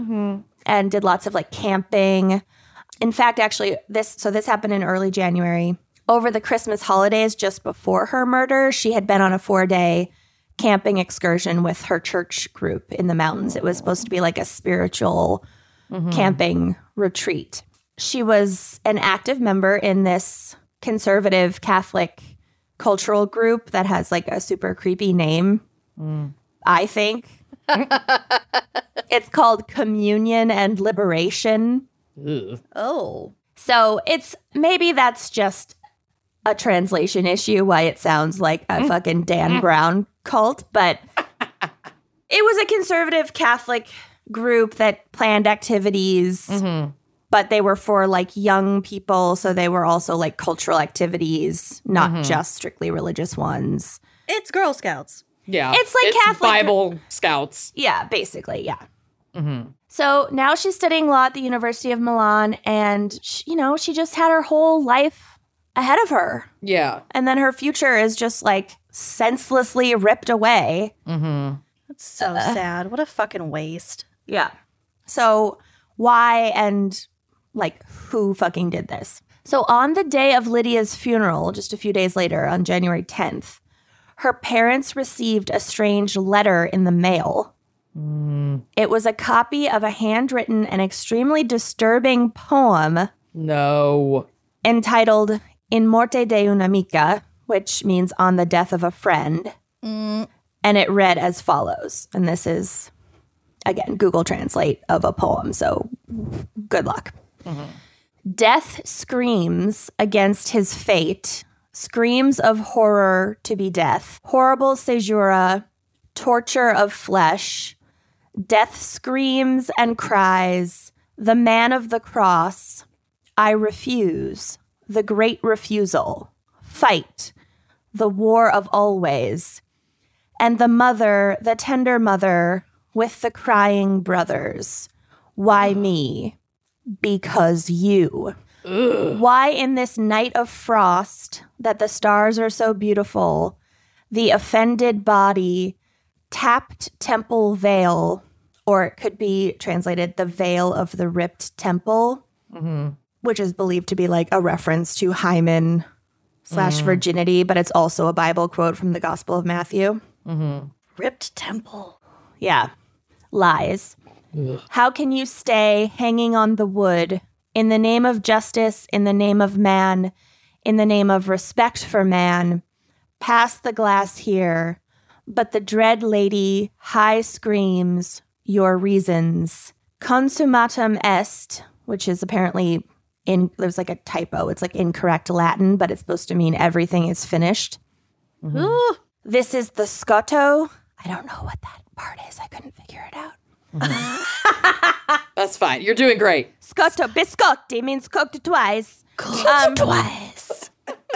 and did lots of like camping. In fact, actually, this so this happened in early January. Over the Christmas holidays, just before her murder, she had been on a four-day camping excursion with her church group in the mountains. It was supposed to be like a spiritual camping retreat. She was an active member in this conservative Catholic cultural group that has like a super creepy name, I think. It's called Communion and Liberation. Ugh. Oh. So it's maybe that's just a translation issue, why it sounds like a fucking Dan Brown cult, but it was a conservative Catholic group that planned activities, Mhm. but they were for like young people. So they were also like cultural activities, not just strictly religious ones. It's Girl Scouts. Yeah. It's like Catholic- Bible Scouts. Yeah, basically. Yeah. Mm-hmm. So now she's studying law at the University of Milan, and she, you know, she just had her whole life ahead of her. Yeah. And then her future is just like senselessly ripped away. Mm-hmm. That's so sad. What a fucking waste. Yeah. So why and like who fucking did this? So on the day of Lydia's funeral, just a few days later, on January tenth, her parents received a strange letter in the mail. Mm. It was a copy of a handwritten and extremely disturbing poem No. entitled In Morte de un'amica, which means on the death of a friend. Mm. And it read as follows. And this is, again, Google Translate of a poem. So good luck. Death screams against his fate, screams of horror to be death, horrible caesura, torture of flesh. Death screams and cries, the man of the cross, I refuse, the great refusal, fight, the war of always, and the mother, the tender mother, with the crying brothers. Why me? Because you. Ugh. Why in this night of frost that the stars are so beautiful, the offended body tapped temple veil, or it could be translated the veil of the ripped temple, mm-hmm. which is believed to be like a reference to hymen slash virginity, but it's also a Bible quote from the Gospel of Matthew. Mm-hmm. Ripped temple. Yeah. Lies. Ugh. How can you stay hanging on the wood in the name of justice, in the name of man, in the name of respect for man? Pass the glass here, but the dread lady high screams your reasons. Consummatum est, which is apparently in, there's like a typo. It's like incorrect Latin, but it's supposed to mean everything is finished. Mm-hmm. Ooh. This is the scotto. I don't know what that part is. I couldn't figure it out. Mm-hmm. That's fine. You're doing great. Scotto biscotti means cooked twice. Cooked um, twice.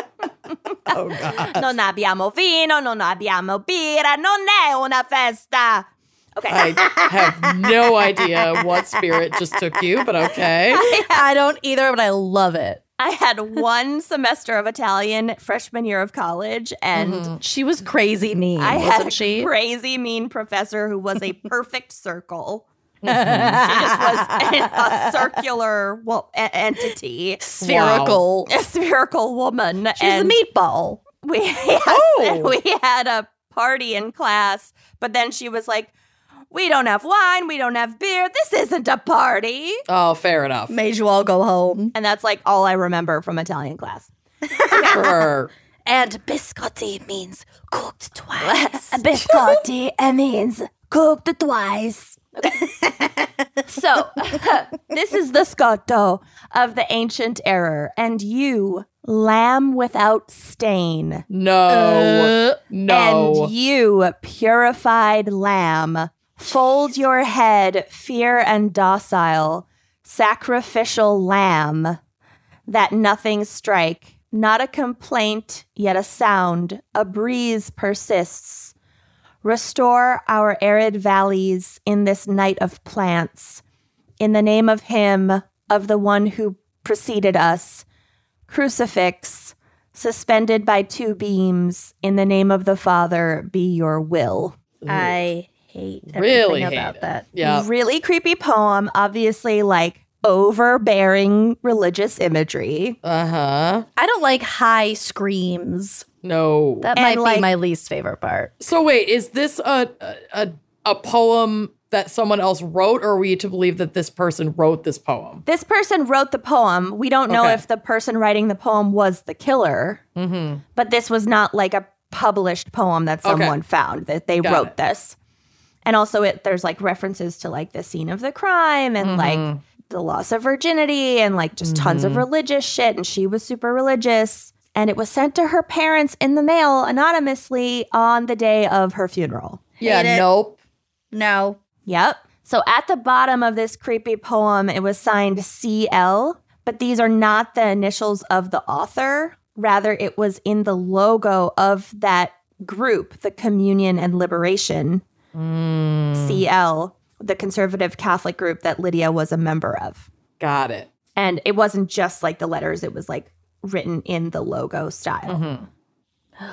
Oh, God. Non abbiamo vino, non abbiamo birra, non è una festa. Okay. I have no idea what spirit just took you, but okay. I don't either, but I love it. I had one semester of Italian freshman year of college, and mm-hmm. she was crazy mean, I wasn't had a she? crazy mean professor who was a perfect circle. Mm-hmm. She just was a circular well, a- entity. Spherical. Wow. A spherical woman. She's and a meatball. We, yes, oh. we had a party in class, but then she was like, we don't have wine, we don't have beer, this isn't a party. Oh, fair enough. Made you all go home. And that's like all I remember from Italian class. Sure. And biscotti means cooked twice. Biscotti means cooked twice. Okay. So, this is the scotto of the ancient error. And you, lamb without stain. No. Uh, no. And you, purified lamb, fold your head, fear and docile, sacrificial lamb, that nothing strike, not a complaint, yet a sound, a breeze persists. Restore our arid valleys in this night of plants, in the name of him, of the one who preceded us. Crucifix, suspended by two beams, in the name of the Father, be your will. I hate everything really about hate that. Yeah. Really creepy poem, obviously like overbearing religious imagery. Uh-huh. I don't like high screams. No. That And, might like- be my least favorite part. So wait, is this a, a a poem that someone else wrote, or are we to believe that this person wrote this poem? This person wrote the poem. We don't know Okay. if the person writing the poem was the killer, Mm-hmm. but this was not like a published poem that Okay. someone found, that they Got wrote it. this. And also it there's like references to like the scene of the crime and Mm-hmm. like the loss of virginity and like just tons of religious shit. And she was super religious. And it was sent to her parents in the mail anonymously on the day of her funeral. Yeah, Hate it. nope. No. Yep. So at the bottom of this creepy poem, it was signed C L, but these are not the initials of the author. Rather, it was in the logo of that group, the Communion and Liberation, Mm, C L, the conservative Catholic group that Lydia was a member of. got it. And it wasn't just like the letters, it was like written in the logo style. Mm-hmm.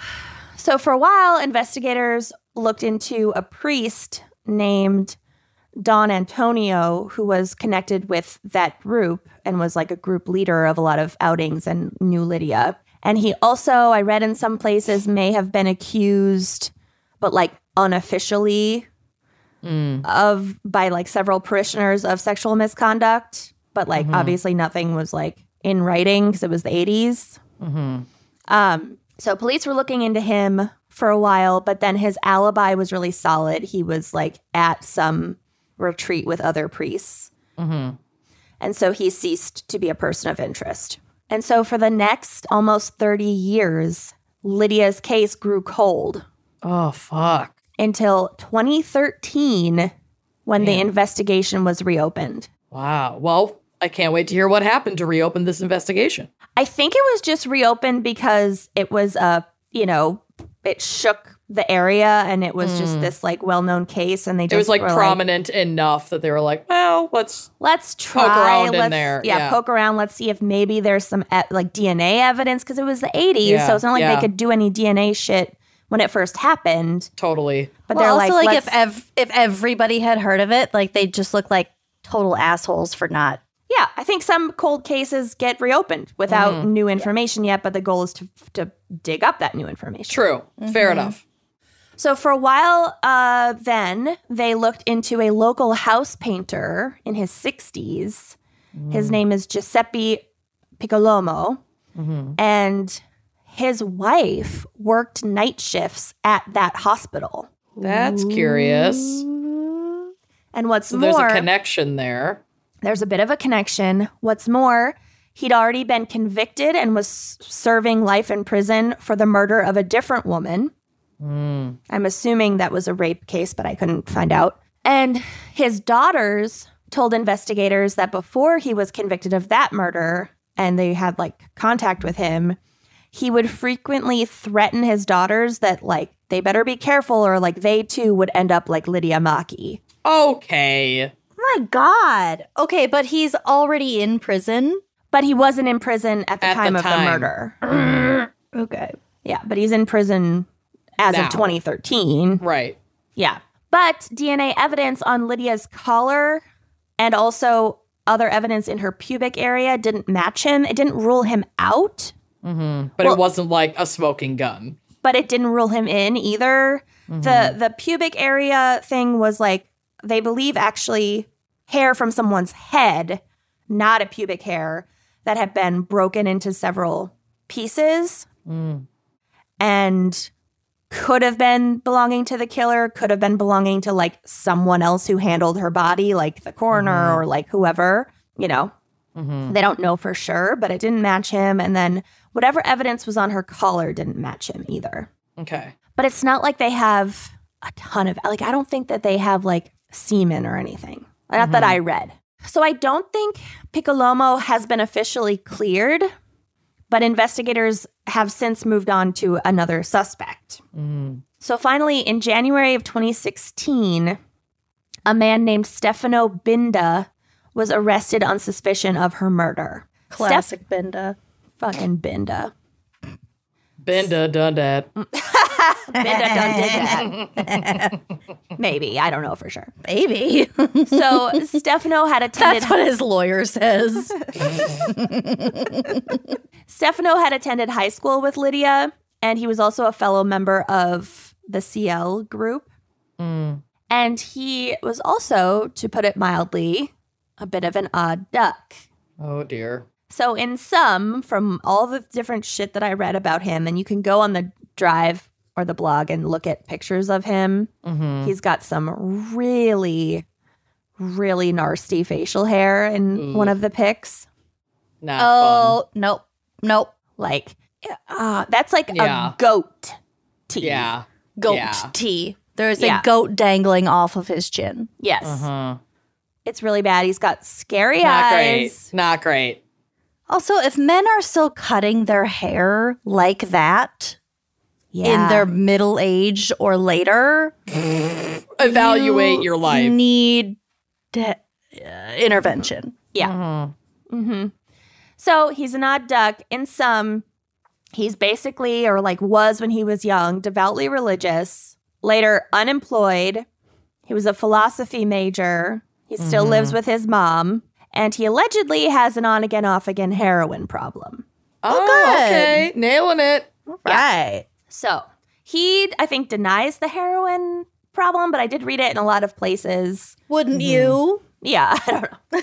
So for a while, investigators looked into a priest named Don Antonio, who was connected with that group and was like a group leader of a lot of outings and knew Lydia. And he also, I read in some places, may have been accused, but like unofficially, Mm. of by like several parishioners of sexual misconduct. But like Mhm. obviously nothing was like in writing because it was the eighties. Mm-hmm. Um, so police were looking into him for a while, but then his alibi was really solid. He was like at some retreat with other priests. Mm-hmm. And so he ceased to be a person of interest. And so for the next almost thirty years, Lydia's case grew cold Oh, fuck. until twenty thirteen when the Man. investigation was reopened. Wow. Well, I can't wait to hear what happened to reopen this investigation. I think it was just reopened because it was a, you know, it shook the area and it was just this like well-known case and they just It was like were prominent enough that they were like, well, let's. let's try Poke around in let's, there, Yeah, yeah. poke around. Let's see if maybe there's some e- like D N A evidence because it was the eighties, Yeah, so it's not like yeah. they could do any D N A shit when it first happened. Totally. But well, they're also, like, like, let's- if ev- if everybody had heard of it, like, they just look like total assholes for not. yeah, I think some cold cases get reopened without Mm-hmm. new information yet, but the goal is to to dig up that new information. True. Fair enough. So for a while, uh, then they looked into a local house painter in his sixties. His name is Giuseppe Piccolomo, and his wife worked night shifts at that hospital. That's curious. And what's So more, there's a connection there. there's a bit of a connection. What's more, he'd already been convicted and was serving life in prison for the murder of a different woman. I'm assuming that was a rape case, but I couldn't find out. And his daughters told investigators that before he was convicted of that murder and they had like contact with him, he would frequently threaten his daughters that like they better be careful or like they too would end up like Lydia Maki. Okay. My God. Okay, but he's already in prison. But he wasn't in prison at the At time the of the time. murder. Okay. Yeah, but he's in prison as Now. of twenty thirteen. Right. Yeah. But D N A evidence on Lydia's collar and also other evidence in her pubic area didn't match him. It didn't rule him out, But Well- it wasn't like a smoking gun. but it didn't rule him in either. The the pubic area thing was like they believe actually hair from someone's head, not a pubic hair, that had been broken into several pieces. And could have been belonging to the killer, could have been belonging to like someone else who handled her body, like the coroner or like whoever, you know. They don't know for sure, but it didn't match him. And then whatever evidence was on her collar didn't match him either. Okay. But it's not like they have a ton of, like, I don't think that they have like semen or anything. Not that I read. So I don't think Piccolomo has been officially cleared, but investigators have since moved on to another suspect. So finally, in January of twenty sixteen, a man named Stefano Binda was arrested on suspicion of her murder. Classic Binda. Fucking Binda. Binda done that. Binda done did that. Maybe. I don't know for sure. Baby. So Stefano had attended That's what his lawyer says. Stefano had attended high school with Lydia, and he was also a fellow member of the C L group. And he was also, to put it mildly, a bit of an odd duck. Oh, dear. So in sum, from all the different shit that I read about him, and you can go on the Drive or the blog and look at pictures of him, he's got some really, really nasty facial hair in one of the pics. Not Oh, nope. Nope. Like, uh, that's like Yeah. a goat fun. teeth. Yeah. Goat Yeah. tea. There's Yeah. a goat dangling off of his chin. Yes. Uh-huh. It's really bad. He's got scary Not eyes. great. Not great. Also, if men are still cutting their hair like that Yeah. in their middle age or later, Evaluate you your life. Need uh, intervention. Yeah. Mm-hmm. So he's an odd duck. In sum, he's basically, or like was when he was young, devoutly religious, later unemployed. He was a philosophy major. He still lives with his mom. And he allegedly has an on again, off again heroin problem. Oh, good. okay. Nailing it. Right. So he, I think, denies the heroin problem, but I did read it in a lot of places. Wouldn't you? Yeah, I don't know.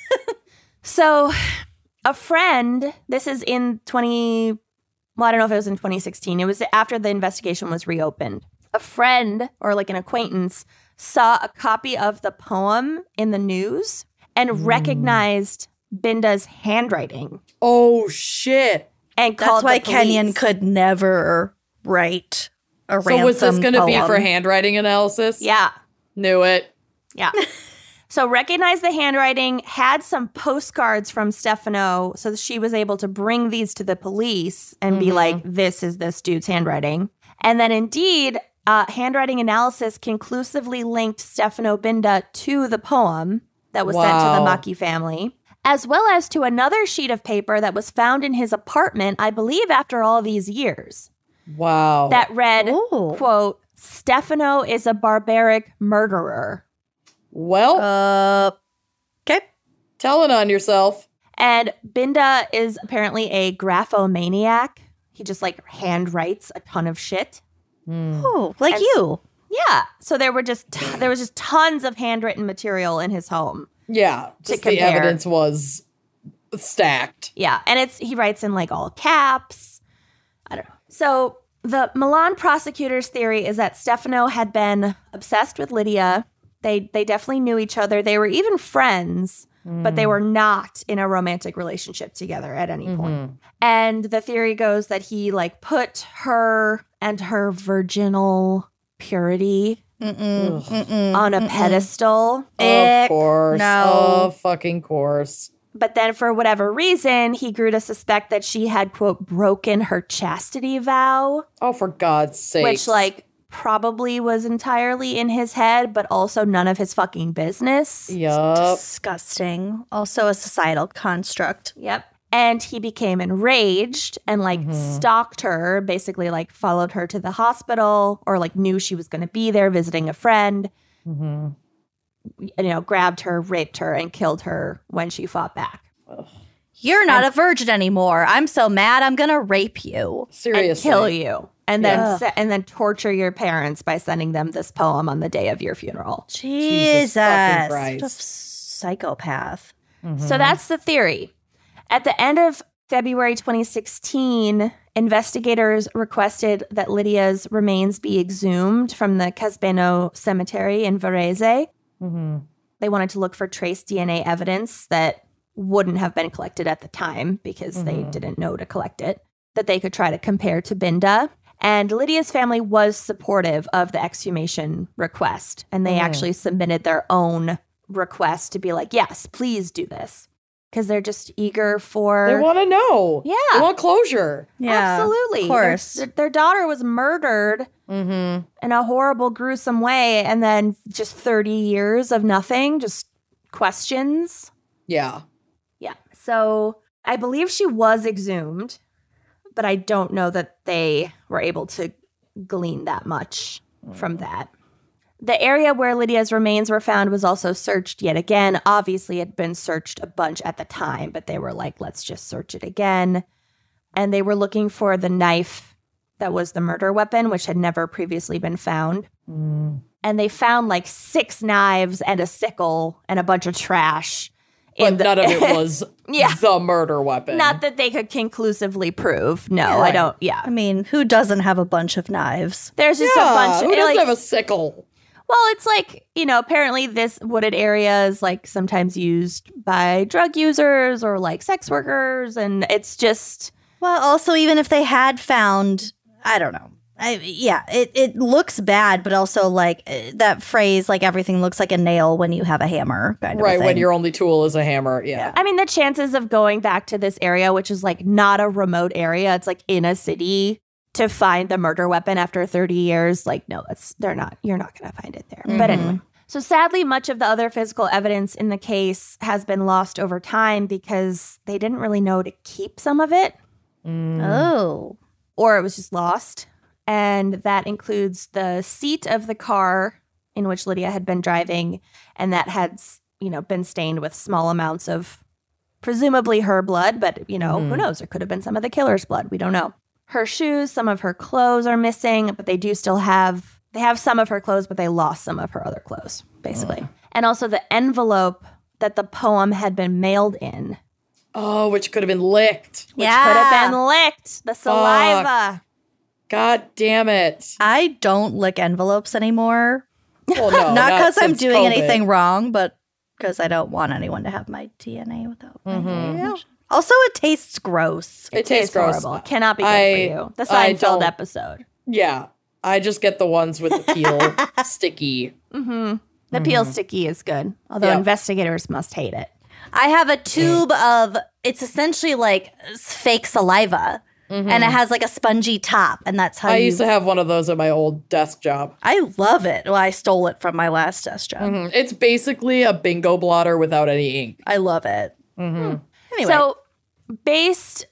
So a friend, this is in twenty, well, I don't know if it was in twenty sixteen. It was after the investigation was reopened. A friend or like an acquaintance saw a copy of the poem in the news and recognized Binda's handwriting Oh, shit. and That's called why the police. Kenyon could never write a So was this ransom going to be poem. for handwriting analysis? Yeah. Knew it. Yeah. So recognized the handwriting, had some postcards from Stefano, so that she was able to bring these to the police and be like, this is this dude's handwriting. And then indeed, uh, handwriting analysis conclusively linked Stefano Binda to the poem that was sent to Wow. the Maki family, as well as to another sheet of paper that was found in his apartment, I believe after all these years. Wow. that read, Ooh. quote, Stefano is a barbaric murderer. Well, Uh, okay. telling on yourself. And Binda is apparently a graphomaniac. He just like hand writes a ton of shit. Oh, like And- you. Yeah. So there were just t- there was just tons of handwritten material in his home. Yeah. Just the compare. evidence was stacked. Yeah, and it's he writes in like all caps. I don't know. So the Milan prosecutors' theory is that Stefano had been obsessed with Lydia. They they definitely knew each other. They were even friends, but they were not in a romantic relationship together at any point. And the theory goes that he like put her and her virginal purity Mm-mm, mm-mm, on a mm-mm. pedestal. Of Ick, course. no. Of fucking course. But then for whatever reason, he grew to suspect that she had, quote, broken her chastity vow, Oh, for God's sake. which, like, probably was entirely in his head, but also none of his fucking business. Yup. Disgusting. Also a societal construct. Yep. And he became enraged and, like, stalked her, basically, like, followed her to the hospital or, like, knew she was going to be there visiting a friend. Mm-hmm. You know, grabbed her, raped her, and killed her when she fought back. You're not a virgin anymore. I'm so mad. I'm gonna rape you. Seriously. And kill you. And then Yeah. se- and then torture your parents by sending them this poem on the day of your funeral. Jesus, fucking What a Christ. psychopath. So that's the theory. At the end of February twenty sixteen, investigators requested that Lydia's remains be exhumed from the Casbeno Cemetery in Varese. Mm-hmm. They wanted to look for trace D N A evidence that wouldn't have been collected at the time because they didn't know to collect it, that they could try to compare to Binda. And Lydia's family was supportive of the exhumation request. And they actually submitted their own request to be like, yes, please do this. Because they're just eager for... They want to know. Yeah. They want closure. Yeah, Absolutely. of course. Their, their daughter was murdered Mm-hmm. in a horrible, gruesome way. And then just thirty years of nothing, just questions. Yeah. Yeah. So I believe she was exhumed, but I don't know that they were able to glean that much from that. The area where Lydia's remains were found was also searched yet again. Obviously, it had been searched a bunch at the time, but they were like, let's just search it again. And they were looking for the knife that was the murder weapon, which had never previously been found. Mm. And they found like six knives and a sickle and a bunch of trash. But in the- none of it was Yeah. the murder weapon. Not that they could conclusively prove. No, I Right. don't. Yeah. I mean, who doesn't have a bunch of knives? There's just yeah, a bunch who of doesn't like, have a sickle? well, it's like, you know, apparently this wooded area is like sometimes used by drug users or like sex workers. And it's just, Well, also, even if they had found, I don't know. I, yeah, it, it looks bad, but also like uh, that phrase, like everything looks like a nail when you have a hammer. Kind of a Right, when thing. your only tool is a hammer. Yeah. I mean, the chances of going back to this area, which is like not a remote area, it's like in a city, to find the murder weapon after thirty years, like, no, that's, they're not, you're not going to find it there. But anyway. So sadly, much of the other physical evidence in the case has been lost over time because they didn't really know to keep some of it, Oh. or it was just lost. And that includes the seat of the car in which Lydia had been driving, and that had, you know, been stained with small amounts of presumably her blood, but, you know, who knows? There could have been some of the killer's blood. We don't know. Her shoes, some of her clothes are missing, but they do still have, they have some of her clothes, but they lost some of her other clothes, basically. And also the envelope that the poem had been mailed in, Oh, which could have been licked. which Yeah. could have been licked, the saliva. God damn it. I don't lick envelopes anymore. Well, no, not because I'm since doing COVID. anything wrong, but because I don't want anyone to have my D N A without my knowledge. Also, it tastes gross. It, tastes gross. horrible. Cannot be good I- for you. The I Seinfeld don't- episode. Yeah. I just get the ones with the peel sticky. Mm-hmm. The peel sticky is good, although Yep. investigators must hate it. I have a tube of, it's essentially like fake saliva, and it has like a spongy top, and that's how I you. used to have one of those at my old desk job. I love it. Well, I stole it from my last desk job. Mhm. It's basically a bingo blotter without any ink. I love it. Mm-hmm. Anyway, So, based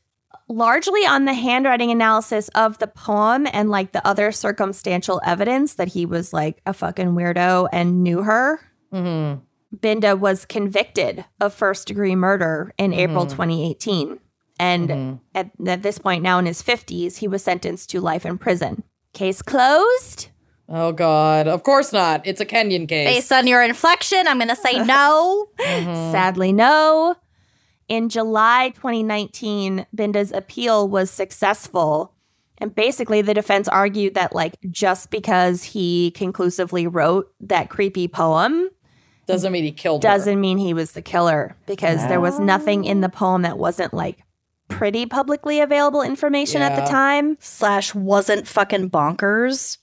largely on the handwriting analysis of the poem and like the other circumstantial evidence that he was like a fucking weirdo and knew her. Mm-hmm. Binda was convicted of first degree murder in mm-hmm. April twenty eighteen. And mm-hmm. at, at this point, now in his fifties, he was sentenced to life in prison. Case closed. Oh, God. Of course not. It's a Kenyan case. Based on your inflection, I'm going to say no. mm-hmm. Sadly, no. In July twenty nineteen, Binda's appeal was successful. And basically, the defense argued that, like, just because he conclusively wrote that creepy poem doesn't mean he killed doesn't her. Doesn't mean he was the killer, because oh. there was nothing in the poem that wasn't, like, pretty publicly available information yeah. at the time. Slash wasn't fucking bonkers.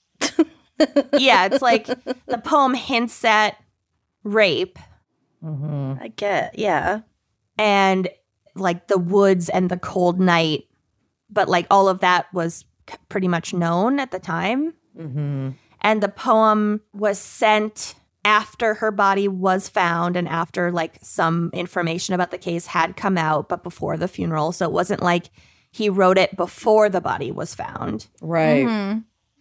Yeah, it's like the poem hints at rape. Mm-hmm. I get, yeah. And like the woods and the cold night. But like all of that was c- pretty much known at the time. Mm-hmm. And the poem was sent after her body was found and after like some information about the case had come out, but before the funeral. So it wasn't like he wrote it before the body was found. Right. Mm-hmm.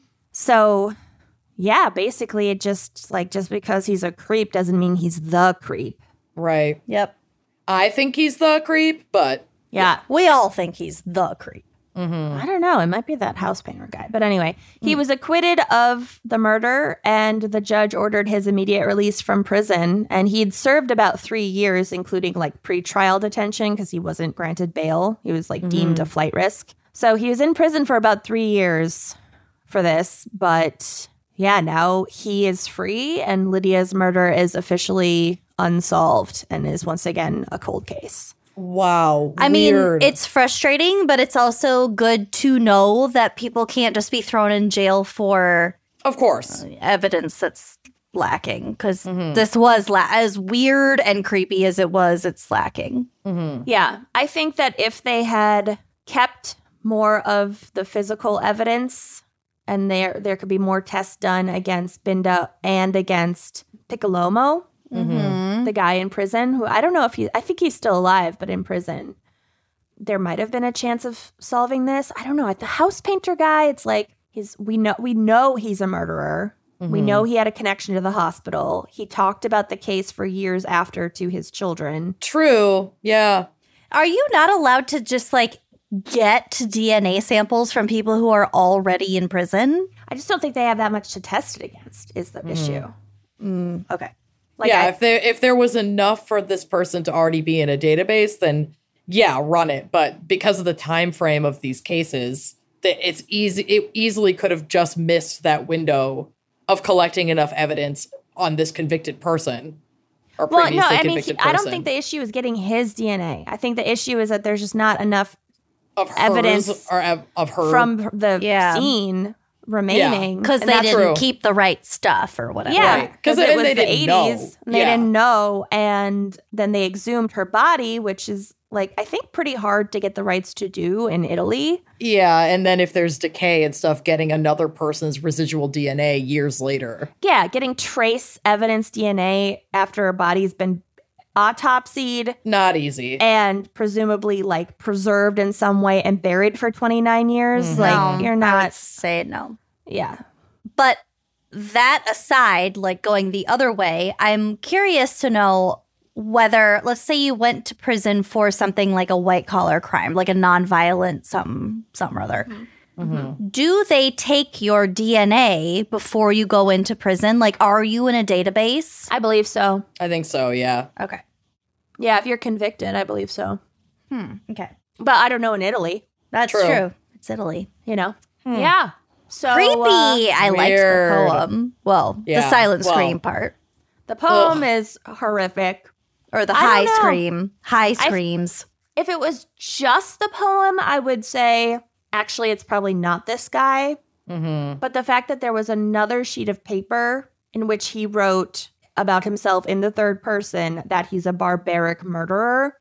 So, yeah, basically it just like just because he's a creep doesn't mean he's the creep. Right. Yep. I think he's the creep, but yeah, we all think he's the creep. Mm-hmm. I don't know. It might be that house painter guy. But anyway, he mm. was acquitted of the murder and the judge ordered his immediate release from prison. And he'd served about three years, including like pre-trial detention because he wasn't granted bail. He was like mm-hmm. deemed a flight risk. So he was in prison for about three years for this. But yeah, now he is free and Lydia's murder is officially unsolved and is once again a cold case. Wow. I weird. mean, it's frustrating, but it's also good to know that people can't just be thrown in jail for, of course, uh, evidence that's lacking. Because mm-hmm. this was la- as weird and creepy as it was. It's lacking. Mm-hmm. Yeah, I think that if they had kept more of the physical evidence, and there there could be more tests done against Binda and against Piccolomo. Mm-hmm. The guy in prison who I don't know if he I think he's still alive, but in prison, there might have been a chance of solving this. I don't know. The house painter guy, it's like he's we know we know he's a murderer. Mm-hmm. We know he had a connection to the hospital. He talked about the case for years after to his children. True. Yeah. Are you not allowed to just like get D N A samples from people who are already in prison? I just don't think they have that much to test it against is the mm-hmm. issue. Mm, okay. Like yeah, I, if there if there was enough for this person to already be in a database, then yeah, run it. But because of the time frame of these cases, that it's easy. It easily could have just missed that window of collecting enough evidence on this convicted person or well, previously no, I mean, convicted he, person. I don't think the issue is getting his D N A. I think the issue is that there's just not enough of evidence or of, of her from the yeah. scene remaining because and they didn't true. keep the right stuff or whatever. Yeah, because right. it was they the didn't eighties. Know. And they yeah. didn't know, and then they exhumed her body, which is like I think pretty hard to get the rights to do in Italy. Yeah, and then if there's decay and stuff, getting another person's residual D N A years later. Yeah, getting trace evidence D N A after a body's been autopsied, not easy, and presumably like preserved in some way and buried for twenty-nine years. Mm-hmm. Like no, you're not I would say no. Yeah. But that aside, like going the other way, I'm curious to know whether, let's say you went to prison for something like a white collar crime, like a nonviolent something, something or other. Mm-hmm. Do they take your D N A before you go into prison? Like, are you in a database? I believe so. I think so, yeah. Okay. Yeah, if you're convicted, I believe so. Hmm. Okay. But I don't know in Italy. That's true. true. It's Italy. You know? Hmm. Yeah. So creepy. Uh, I weird. liked the poem. Well, yeah. the silent well, scream part. The poem ugh. is horrific. Or the I high don't know. scream. High screams. I, if it was just the poem, I would say, actually, it's probably not this guy. Mm-hmm. But the fact that there was another sheet of paper in which he wrote about himself in the third person that he's a barbaric murderer.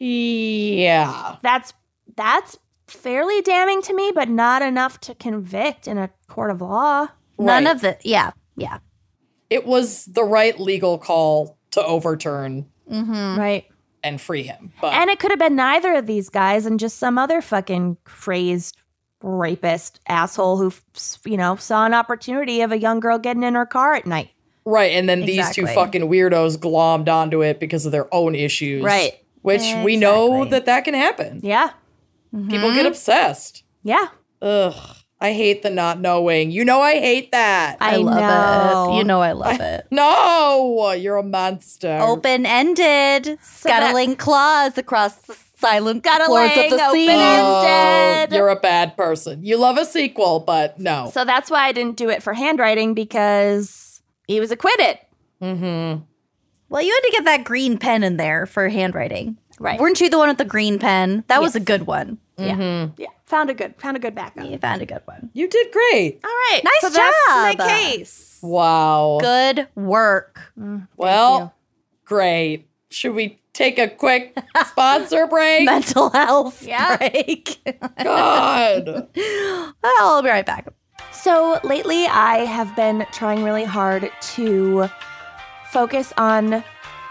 Yeah. That's that's fairly damning to me, but not enough to convict in a court of law. None Right. of the, yeah, yeah. It was the right legal call to overturn. Mm-hmm. Right. and free him. But And it could have been neither of these guys and just some other fucking crazed rapist asshole who, you know, saw an opportunity of a young girl getting in her car at night. right, and then Exactly. these two fucking weirdos glommed onto it because of their own issues. Right. Which we know Exactly. that that can happen. Yeah. People get obsessed. Yeah. Ugh. I hate the not knowing. You know I hate that. I, I love know. it. You know I love it. No, you're a monster. Open-ended, scuttling claws across the silent floors of Scuttling, the sea. open-ended. Oh, you're a bad person. You love a sequel, but no. So that's why I didn't do it for handwriting because he was acquitted. Mm-hmm. Well, you had to get that green pen in there for handwriting. Right. Weren't you the one with the green pen? That was a Yes. good one. Yeah. Yeah. Found a good found a good backup. You found a good one. You did great. All right. Nice so that's my job. case. Wow. Good work. Well, you. great. Should we take a quick sponsor break? Mental health Yeah. break. God. I'll be right back. So lately, I have been trying really hard to focus on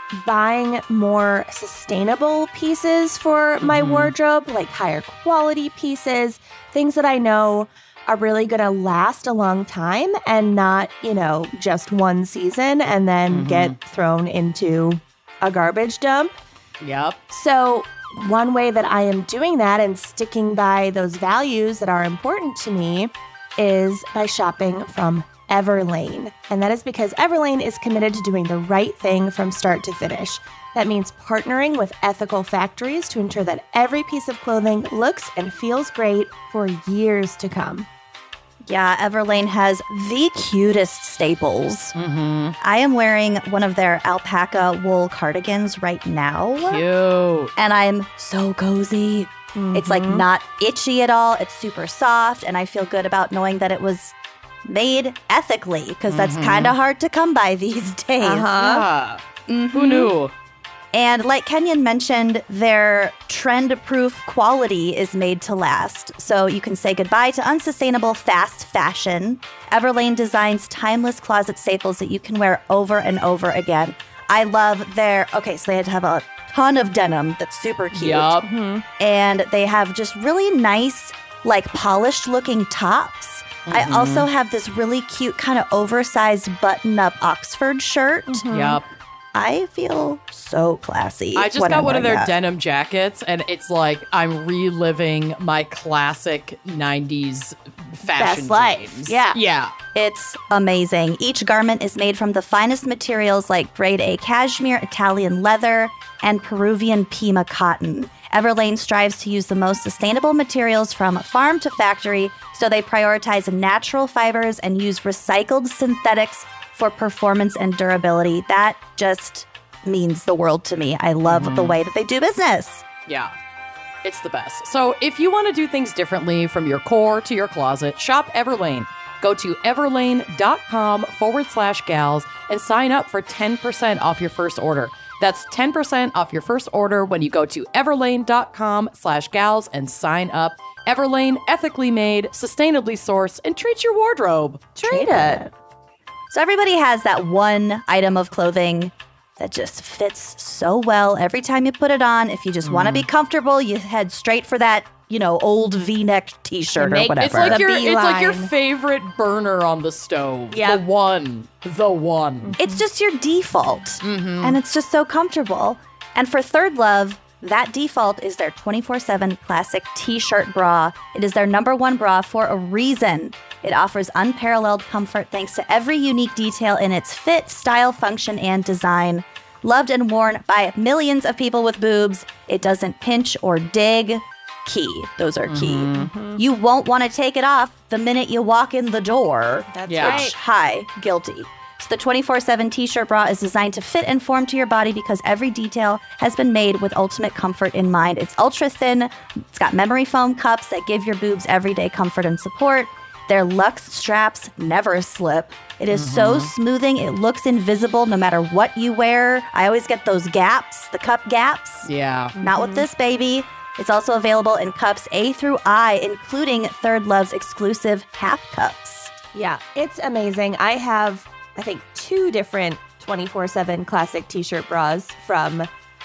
buying more sustainable pieces for my wardrobe, like higher quality pieces, things that I know are really going to last a long time and not, you know, just one season and then get thrown into a garbage dump. Yep. So, one way that I am doing that and sticking by those values that are important to me is by shopping from Everlane. And that is because Everlane is committed to doing the right thing from start to finish. That means partnering with ethical factories to ensure that every piece of clothing looks and feels great for years to come. Yeah, Everlane has the cutest staples. Mm-hmm. I am wearing one of their alpaca wool cardigans right now. Cute. And I'm so cozy. It's like not itchy at all. It's super soft. And I feel good about knowing that it was made ethically because that's kind of hard to come by these days. Uh-huh. Ah, who knew? And like Kenyon mentioned, their trend-proof quality is made to last. So you can say goodbye to unsustainable fast fashion. Everlane designs timeless closet staples that you can wear over and over again. I love their, okay, so they had to have a ton of denim that's super cute. Yup. And they have just really nice, like polished looking tops. I also have this really cute kind of oversized button-up Oxford shirt. Yup. I feel so classy. I just when got I'm one of wearing their that. denim jackets, and it's like I'm reliving my classic nineties fashion Best life. dreams. Yeah. Yeah. It's amazing. Each garment is made from the finest materials like grade A cashmere, Italian leather, and Peruvian Pima cotton. Everlane strives to use the most sustainable materials from farm to factory, so they prioritize natural fibers and use recycled synthetics for performance and durability. That just means the world to me. I love the way that they do business. Yeah. It's the best. So if you want to do things differently from your core to your closet, shop Everlane. Go to everlane.com forward slash gals and sign up for ten percent off your first order. That's ten percent off your first order when you go to everlane.com slash gals and sign up. Everlane, ethically made, sustainably sourced, and treat your wardrobe. Treat it. So everybody has that one item of clothing that just fits so well every time you put it on. If you just want to be comfortable, you head straight for that, you know, old V-neck t-shirt or make- whatever. It's like The your it's like your beeline. favorite burner on the stove. Yep. The one. The one. It's just your default. And it's just so comfortable. And for Third Love, that default is their twenty-four seven classic t-shirt bra. It is their number one bra for a reason. It offers unparalleled comfort thanks to every unique detail in its fit, style, function, and design. Loved and worn by millions of people with boobs, it doesn't pinch or dig. Key. Those are key. You won't want to take it off the minute you walk in the door. That's Yeah. right. Which, hi, guilty. So the twenty-four seven t-shirt bra is designed to fit and form to your body because every detail has been made with ultimate comfort in mind. It's ultra thin. It's got memory foam cups that give your boobs everyday comfort and support. Their luxe straps never slip. It is so smoothing, it looks invisible no matter what you wear. I always get those gaps, the cup gaps. Yeah. Not with this baby. It's also available in cups A through I, including Third Love's exclusive half cups. Yeah, it's amazing. I have, I think, two different twenty-four seven classic t-shirt bras from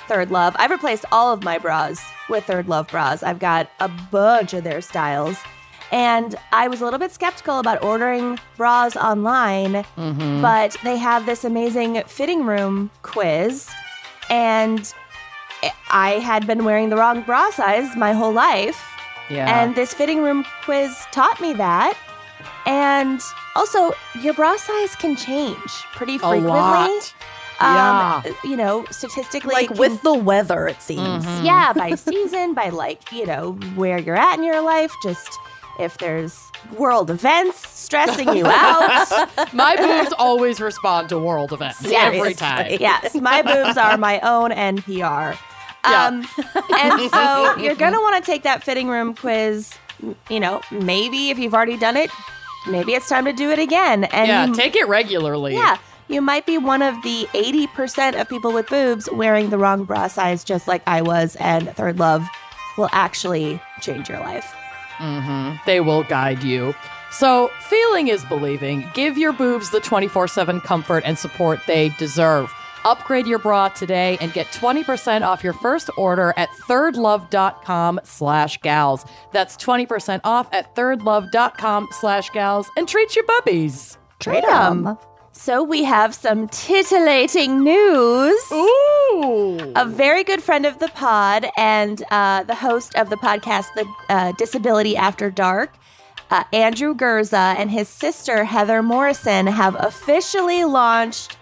Third Love. I've replaced all of my bras with Third Love bras. I've got a bunch of their styles. And I was a little bit skeptical about ordering bras online, mm-hmm. but they have this amazing fitting room quiz. And I had been wearing the wrong bra size my whole life. Yeah. And this fitting room quiz taught me that. And also, your bra size can change pretty frequently. A lot. Um, Yeah. You know, statistically. Like it can- with the weather, it seems. Mhm. Yeah, by season, by like, you know, where you're at in your life, just if there's world events stressing you out. My boobs always respond to world events Yes. every time. Yes, my boobs are my own N P R. Yeah. Um, and so you're going to want to take that fitting room quiz. You know, maybe if you've already done it, maybe it's time to do it again. And Yeah, you, take it regularly. yeah, you might be one of the eighty percent of people with boobs wearing the wrong bra size, just like I was, and Third Love will actually change your life. Mm-hmm. They will guide you. So, feeling is believing. Give your boobs the twenty-four seven comfort and support they deserve. Upgrade your bra today and get twenty percent off your first order at thirdlove.com slash gals. That's twenty percent off at thirdlove.com slash gals and treat your bubbies. Trade 'em. So we have some titillating news. Ooh. A very good friend of the pod and uh, the host of the podcast, The uh, Disability After Dark, uh, Andrew Gurza and his sister, Heather Morrison, have officially launched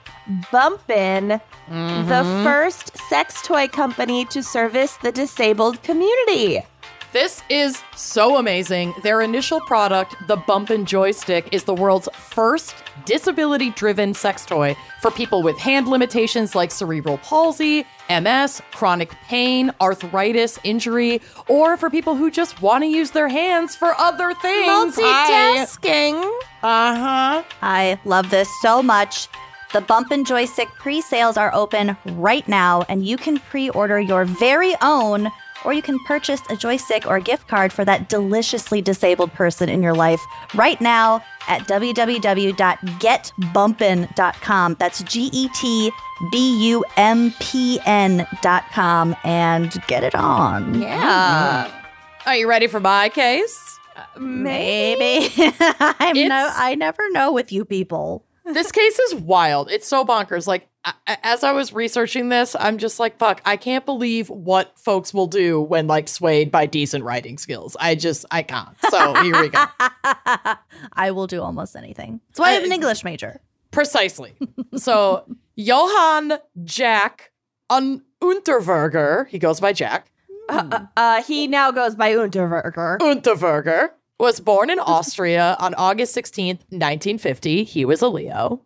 Bumpin', Mm-hmm. the first sex toy company to service the disabled community. This is so amazing. Their initial product, the Bumpin' Joystick, is the world's first disability-driven sex toy for people with hand limitations like cerebral palsy, M S, chronic pain, arthritis, injury, or for people who just want to use their hands for other things. Multitasking. Uh-huh. I love this so much. The Bumpin' Joystick pre-sales are open right now, and you can pre-order your very own, or you can purchase a joystick or a gift card for that deliciously disabled person in your life right now at w w w dot get bumpin dot com. That's G E T B U M P N dot com, and get it on. Yeah. Are you ready for my case? Maybe. I'm no, It's- I never know with you people. This case is wild. It's so bonkers. Like, I, as I was researching this, I'm just like, fuck, I can't believe what folks will do when, like, swayed by decent writing skills. I just, I can't. So here we go. I will do almost anything. That's why I have an English major. Precisely. So, Johann Jack Un- Unterberger, he goes by Jack, Uh, uh, he now goes by Unterberger. Unterberger, was born in Austria on August sixteenth, nineteen fifty. He was a Leo.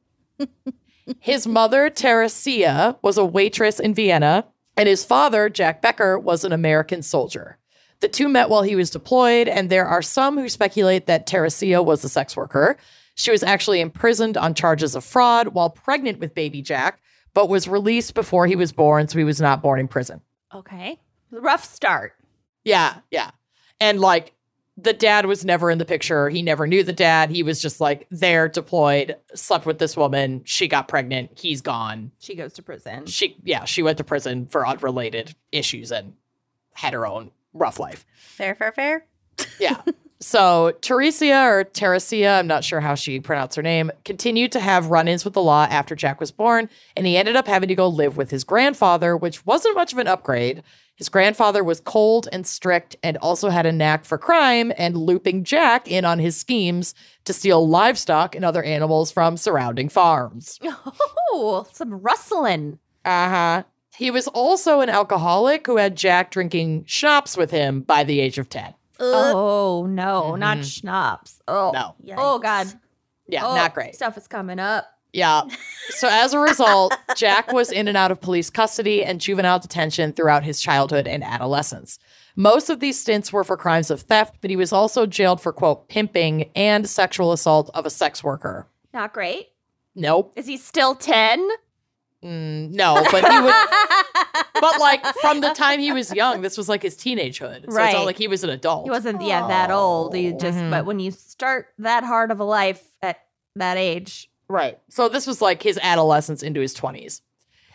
His mother, Teresia, was a waitress in Vienna, and his father, Jack Becker, was an American soldier. The two met while he was deployed, and there are some who speculate that Teresia was a sex worker. She was actually imprisoned on charges of fraud while pregnant with baby Jack, but was released before he was born, so he was not born in prison. Okay. Rough start. Yeah, yeah. And like, the dad was never in the picture. He never knew the dad. He was just like there, deployed, slept with this woman. She got pregnant. He's gone. She goes to prison. She, yeah, she went to prison for unrelated issues and had her own rough life. Fair, fair, fair. Yeah. So Teresia or Teresia, I'm not sure how she pronounced her name, continued to have run-ins with the law after Jack was born, and he ended up having to go live with his grandfather, which wasn't much of an upgrade. His grandfather was cold and strict and also had a knack for crime and looping Jack in on his schemes to steal livestock and other animals from surrounding farms. Oh, some rustling. Uh-huh. He was also an alcoholic who had Jack drinking schnapps with him by the age of ten. Oh, no, Mhm. not schnapps. Oh, No. oh God. Yeah, Oh, not great. Stuff is coming up. Yeah. So as a result, Jack was in and out of police custody and juvenile detention throughout his childhood and adolescence. Most of these stints were for crimes of theft, but he was also jailed for, quote, pimping and sexual assault of a sex worker. Not great. Nope. Is he still ten? Mm, no, but he would. But like from the time he was young, this was like his teenagehood. So it's Right. not like he was an adult. He wasn't, yeah, that old. He just, Mhm. but when you start that hard of a life at that age, Right. So this was like his adolescence into his twenties.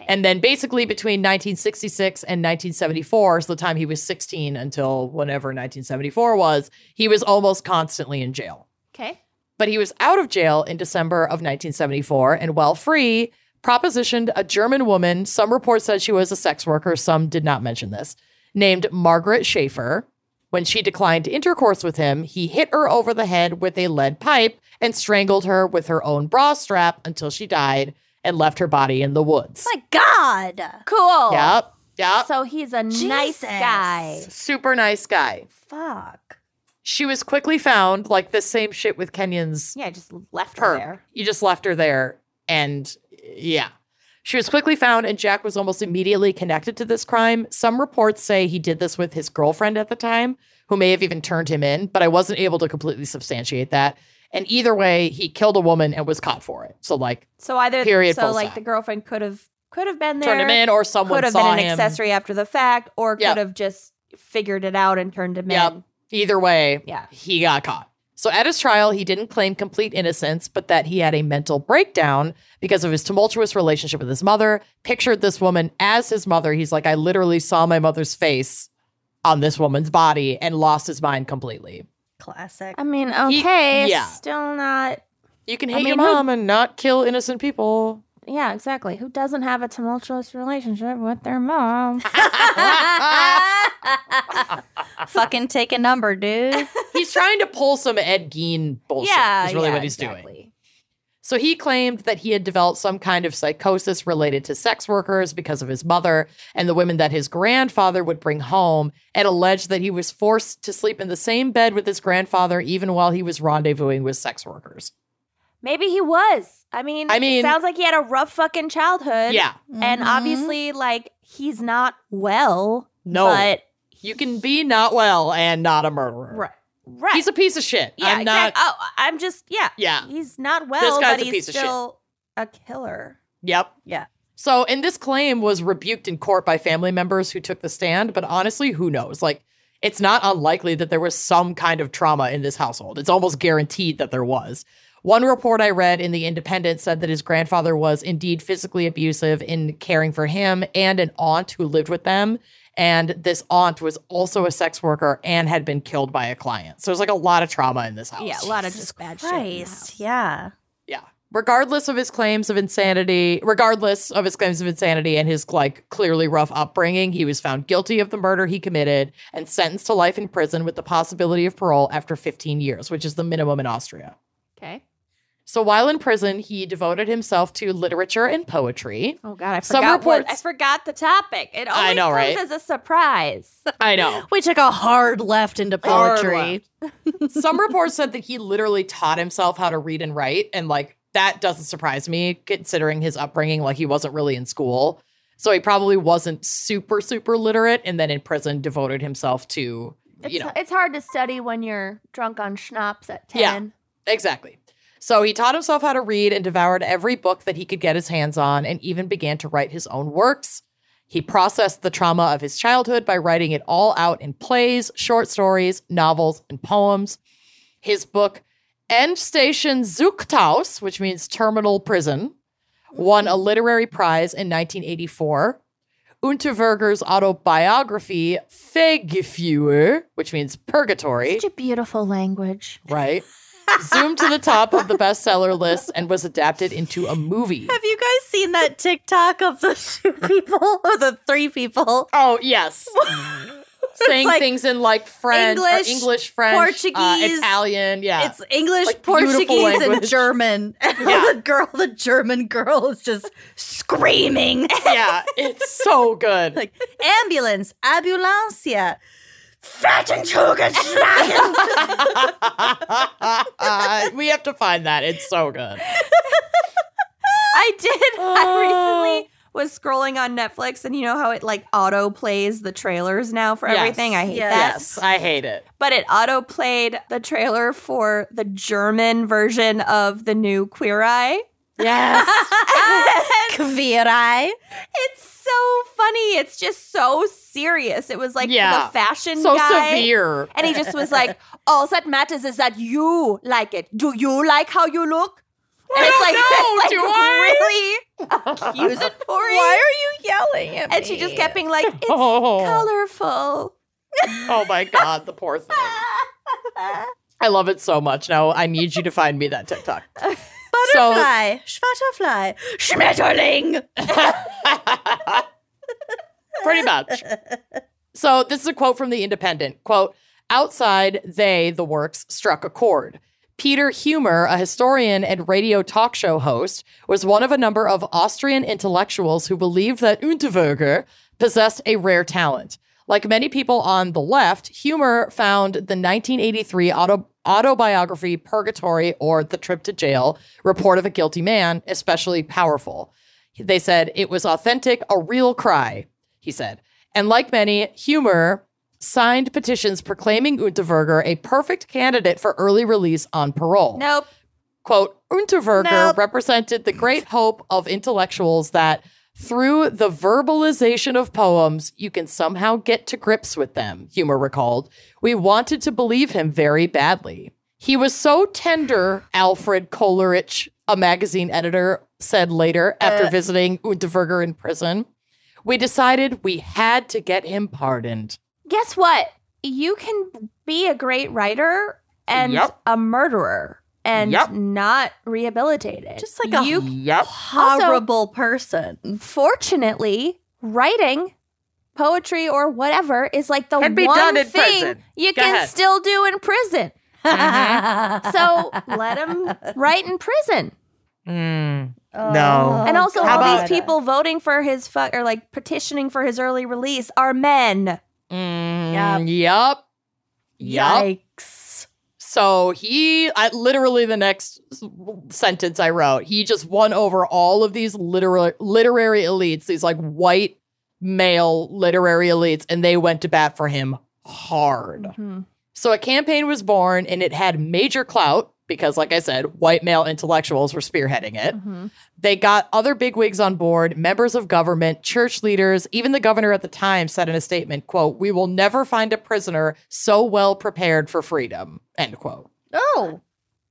And then basically between nineteen sixty-six and nineteen seventy-four, so the time he was sixteen until whenever nineteen seventy-four was, he was almost constantly in jail. Okay. But he was out of jail in December of nineteen seventy-four and, while free, propositioned a German woman. Some reports said she was a sex worker. Some did not mention this. Named Margaret Schaefer. When she declined intercourse with him, he hit her over the head with a lead pipe and strangled her with her own bra strap until she died and left her body in the woods. My God. Cool. Yep. Yep. So he's a nice Jesus. guy. Super nice guy. Fuck. She was quickly found, like the same shit with Kenyon's Yeah, just left her her. there. You just left her there. And yeah. She was quickly found, and Jack was almost immediately connected to this crime. Some reports say he did this with his girlfriend at the time, who may have even turned him in, but I wasn't able to completely substantiate that. And either way, he killed a woman and was caught for it. So, like, So either Period, so full like stop. the girlfriend could have could have been there, turned him in, or someone could have saw been an him. accessory after the fact, or could Yep. have just figured it out and turned him Yep. in. Either way, Yeah. he got caught. So at his trial, he didn't claim complete innocence, but that he had a mental breakdown because of his tumultuous relationship with his mother, pictured this woman as his mother. He's like, I literally saw my mother's face on this woman's body, and lost his mind completely. Classic. I mean, He- okay, yeah. still not. You can I hate your mean, who- mom and not kill innocent people. Yeah, exactly. Who doesn't have a tumultuous relationship with their mom? Fucking take a number, dude. He's trying to pull some Ed Gein bullshit, yeah, is really yeah, what he's doing. exactly. So he claimed that he had developed some kind of psychosis related to sex workers because of his mother and the women that his grandfather would bring home, and alleged that he was forced to sleep in the same bed with his grandfather even while he was rendezvousing with sex workers. Maybe he was. I mean, I mean- it sounds like he had a rough fucking childhood. Yeah. And Mhm. obviously, like, he's not well. No. But You can be not well and not a murderer. right. Right. He's a piece of shit. yeah, I'm not. exactly. Oh, I'm just yeah. Yeah. He's not well, This guy's but a he's piece of shit. still a killer. Yep. Yeah. So, and this claim was rebuked in court by family members who took the stand, but honestly, who knows? Like, it's not unlikely that there was some kind of trauma in this household. It's almost guaranteed that there was. One report I read in The Independent said that his grandfather was indeed physically abusive in caring for him and an aunt who lived with them. And this aunt was also a sex worker and had been killed by a client. So there's like a lot of trauma in this house. Yeah, a lot of Jesus just bad shit. in the Christ. house. Yeah. Yeah. Regardless of his claims of insanity, regardless of his claims of insanity and his like clearly rough upbringing, he was found guilty of the murder he committed and sentenced to life in prison with the possibility of parole after fifteen years, which is the minimum in Austria. Okay. So while in prison, he devoted himself to literature and poetry. Oh God, I Some forgot what I reports- forgot the topic. It always I know, comes right? as a surprise. I know. We took a hard left into Hard poetry. Some reports said that he literally taught himself how to read and write. And like, that doesn't surprise me considering his upbringing. Like, he wasn't really in school. So he probably wasn't super, super literate. And then in prison, devoted himself to, It's, you know, it's hard to study when you're drunk on schnapps at Yeah. ten. exactly. So he taught himself how to read and devoured every book that he could get his hands on, and even began to write his own works. He processed the trauma of his childhood by writing it all out in plays, short stories, novels, and poems. His book, Endstation Zuchthaus, which means terminal prison, won a literary prize in nineteen eighty-four. Unterweger's autobiography, Feggefühl, which means purgatory, Such a beautiful language. right? Zoomed to the top of the bestseller list and was adapted into a movie. Have you guys seen that TikTok of the two people or the three people? Oh, yes. Saying like things in like French, English, or English, French, Portuguese. uh, Italian. Yeah. It's English, Like, beautiful Portuguese, and language. German. And Yeah. the girl, the German girl, is just screaming. yeah, it's so good. Like, ambulance, ambulancia. Frattenzugeschlagen. We have to find that. It's so good. I did. I recently was scrolling on Netflix, and you know how it like auto plays the trailers now for Yes. everything. I hate Yes. that. Yes, I hate it. But it auto played the trailer for the German version of the new Queer Eye. Yes. Queer Eye. It's so funny. It's just so serious. It was like Yeah. the fashion so guy. severe. And he just was like, all that matters is that you like it. Do you like how you look? And it's like, know, it's do like I? really accusatory. Why are you yelling at me? And she just kept being like, it's Oh. colorful. Oh my God, the poor thing. I love it so much. Now I need you to find me that TikTok. Butterfly, Schwatterfly, Schmetterling. Pretty much. So this is a quote from The Independent. Quote, outside, they, the works, struck a chord. Peter Humer, a historian and radio talk show host, was one of a number of Austrian intellectuals who believed that Unterweger possessed a rare talent. Like many people on the left, Humer found the nineteen eighty-three auto- autobiography Purgatory, or The Trip to Jail, report of a guilty man, especially powerful. They said it was authentic, a real cry, he said. And like many, Humer signed petitions proclaiming Unterweger a perfect candidate for early release on parole. Nope. Quote, Unterweger Nope. represented the great hope of intellectuals that through the verbalization of poems, you can somehow get to grips with them, Humer recalled. We wanted to believe him very badly. He was so tender, Alfred Coleridge, a magazine editor, said later after Uh. visiting Unterweger in prison. We decided we had to get him pardoned. Guess what? You can be a great writer and Yep. a murderer and Yep. not rehabilitated. Just like a you Yep. horrible person. fortunately, writing, poetry, or whatever is like the Can be one done in thing prison. you Go can ahead. still do in prison. So let him write in prison. Mm. Oh, No. And also, How all about- these people voting for his fu- or like petitioning for his early release are men. Mm, yep. Yep. Yikes. So he, I, literally the next s- sentence I wrote, he just won over all of these literary, literary elites, these like white male literary elites, and they went to bat for him hard. Mhm. So a campaign was born, and it had major clout because, like I said, white male intellectuals were spearheading it. Mhm. They got other bigwigs on board, members of government, church leaders. Even the governor at the time said in a statement, quote, "We will never find a prisoner so well prepared for freedom," end quote. Oh.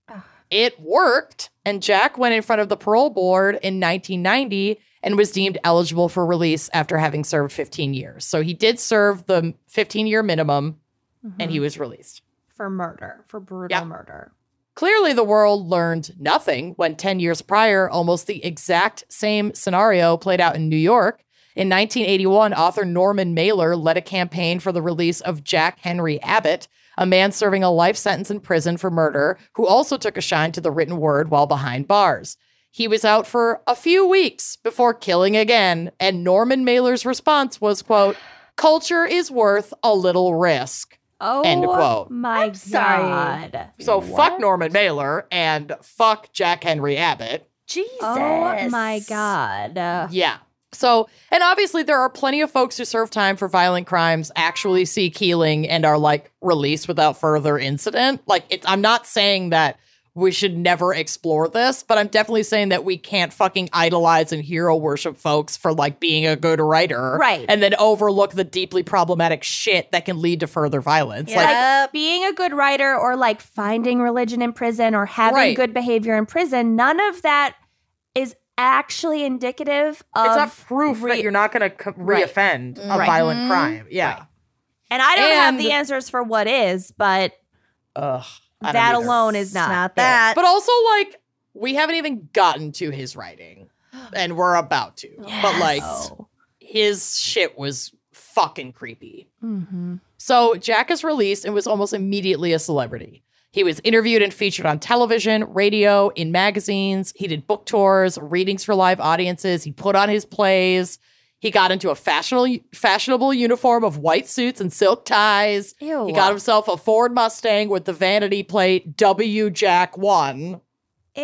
It worked, and Jack went in front of the parole board in nineteen ninety and was deemed eligible for release after having served fifteen years. So he did serve the fifteen-year minimum, and he was released. For murder, for brutal Yeah. murder. Clearly, the world learned nothing when ten years prior, almost the exact same scenario played out in New York. In nineteen eighty-one, author Norman Mailer led a campaign for the release of Jack Henry Abbott, a man serving a life sentence in prison for murder, who also took a shine to the written word while behind bars. He was out for a few weeks before killing again, and Norman Mailer's response was, quote, "Culture is worth a little risk." Oh, End quote. my I'm sorry. God. So fuck Norman Mailer and fuck Jack Henry Abbott. Jesus. Oh, my God. Uh, Yeah. So, and obviously there are plenty of folks who serve time for violent crimes, actually seek healing, and are like released without further incident. Like, it's, I'm not saying that we should never explore this, but I'm definitely saying that we can't fucking idolize and hero worship folks for like being a good writer. Right. And then overlook the deeply problematic shit that can lead to further violence. Like, Yep. being a good writer or like finding religion in prison or having Right. good behavior in prison, none of that is actually indicative of it's not proof re- that you're not going to co- Right. reoffend a Right. violent Mhm. crime. Yeah. And I don't have And- the answers for what is, but Ugh. I don't that either. alone is It's not, not it. that. But also, like, we haven't even gotten to his writing, and we're about to. But, like, Oh. his shit was fucking creepy. Mm-hmm. So, Jack is released and was almost immediately a celebrity. He was interviewed and featured on television, radio, in magazines. He did book tours, readings for live audiences. He put on his plays. He got into a fashionable fashionable uniform of white suits and silk ties. Ew. He got himself a Ford Mustang with the vanity plate W Jack one. Ew.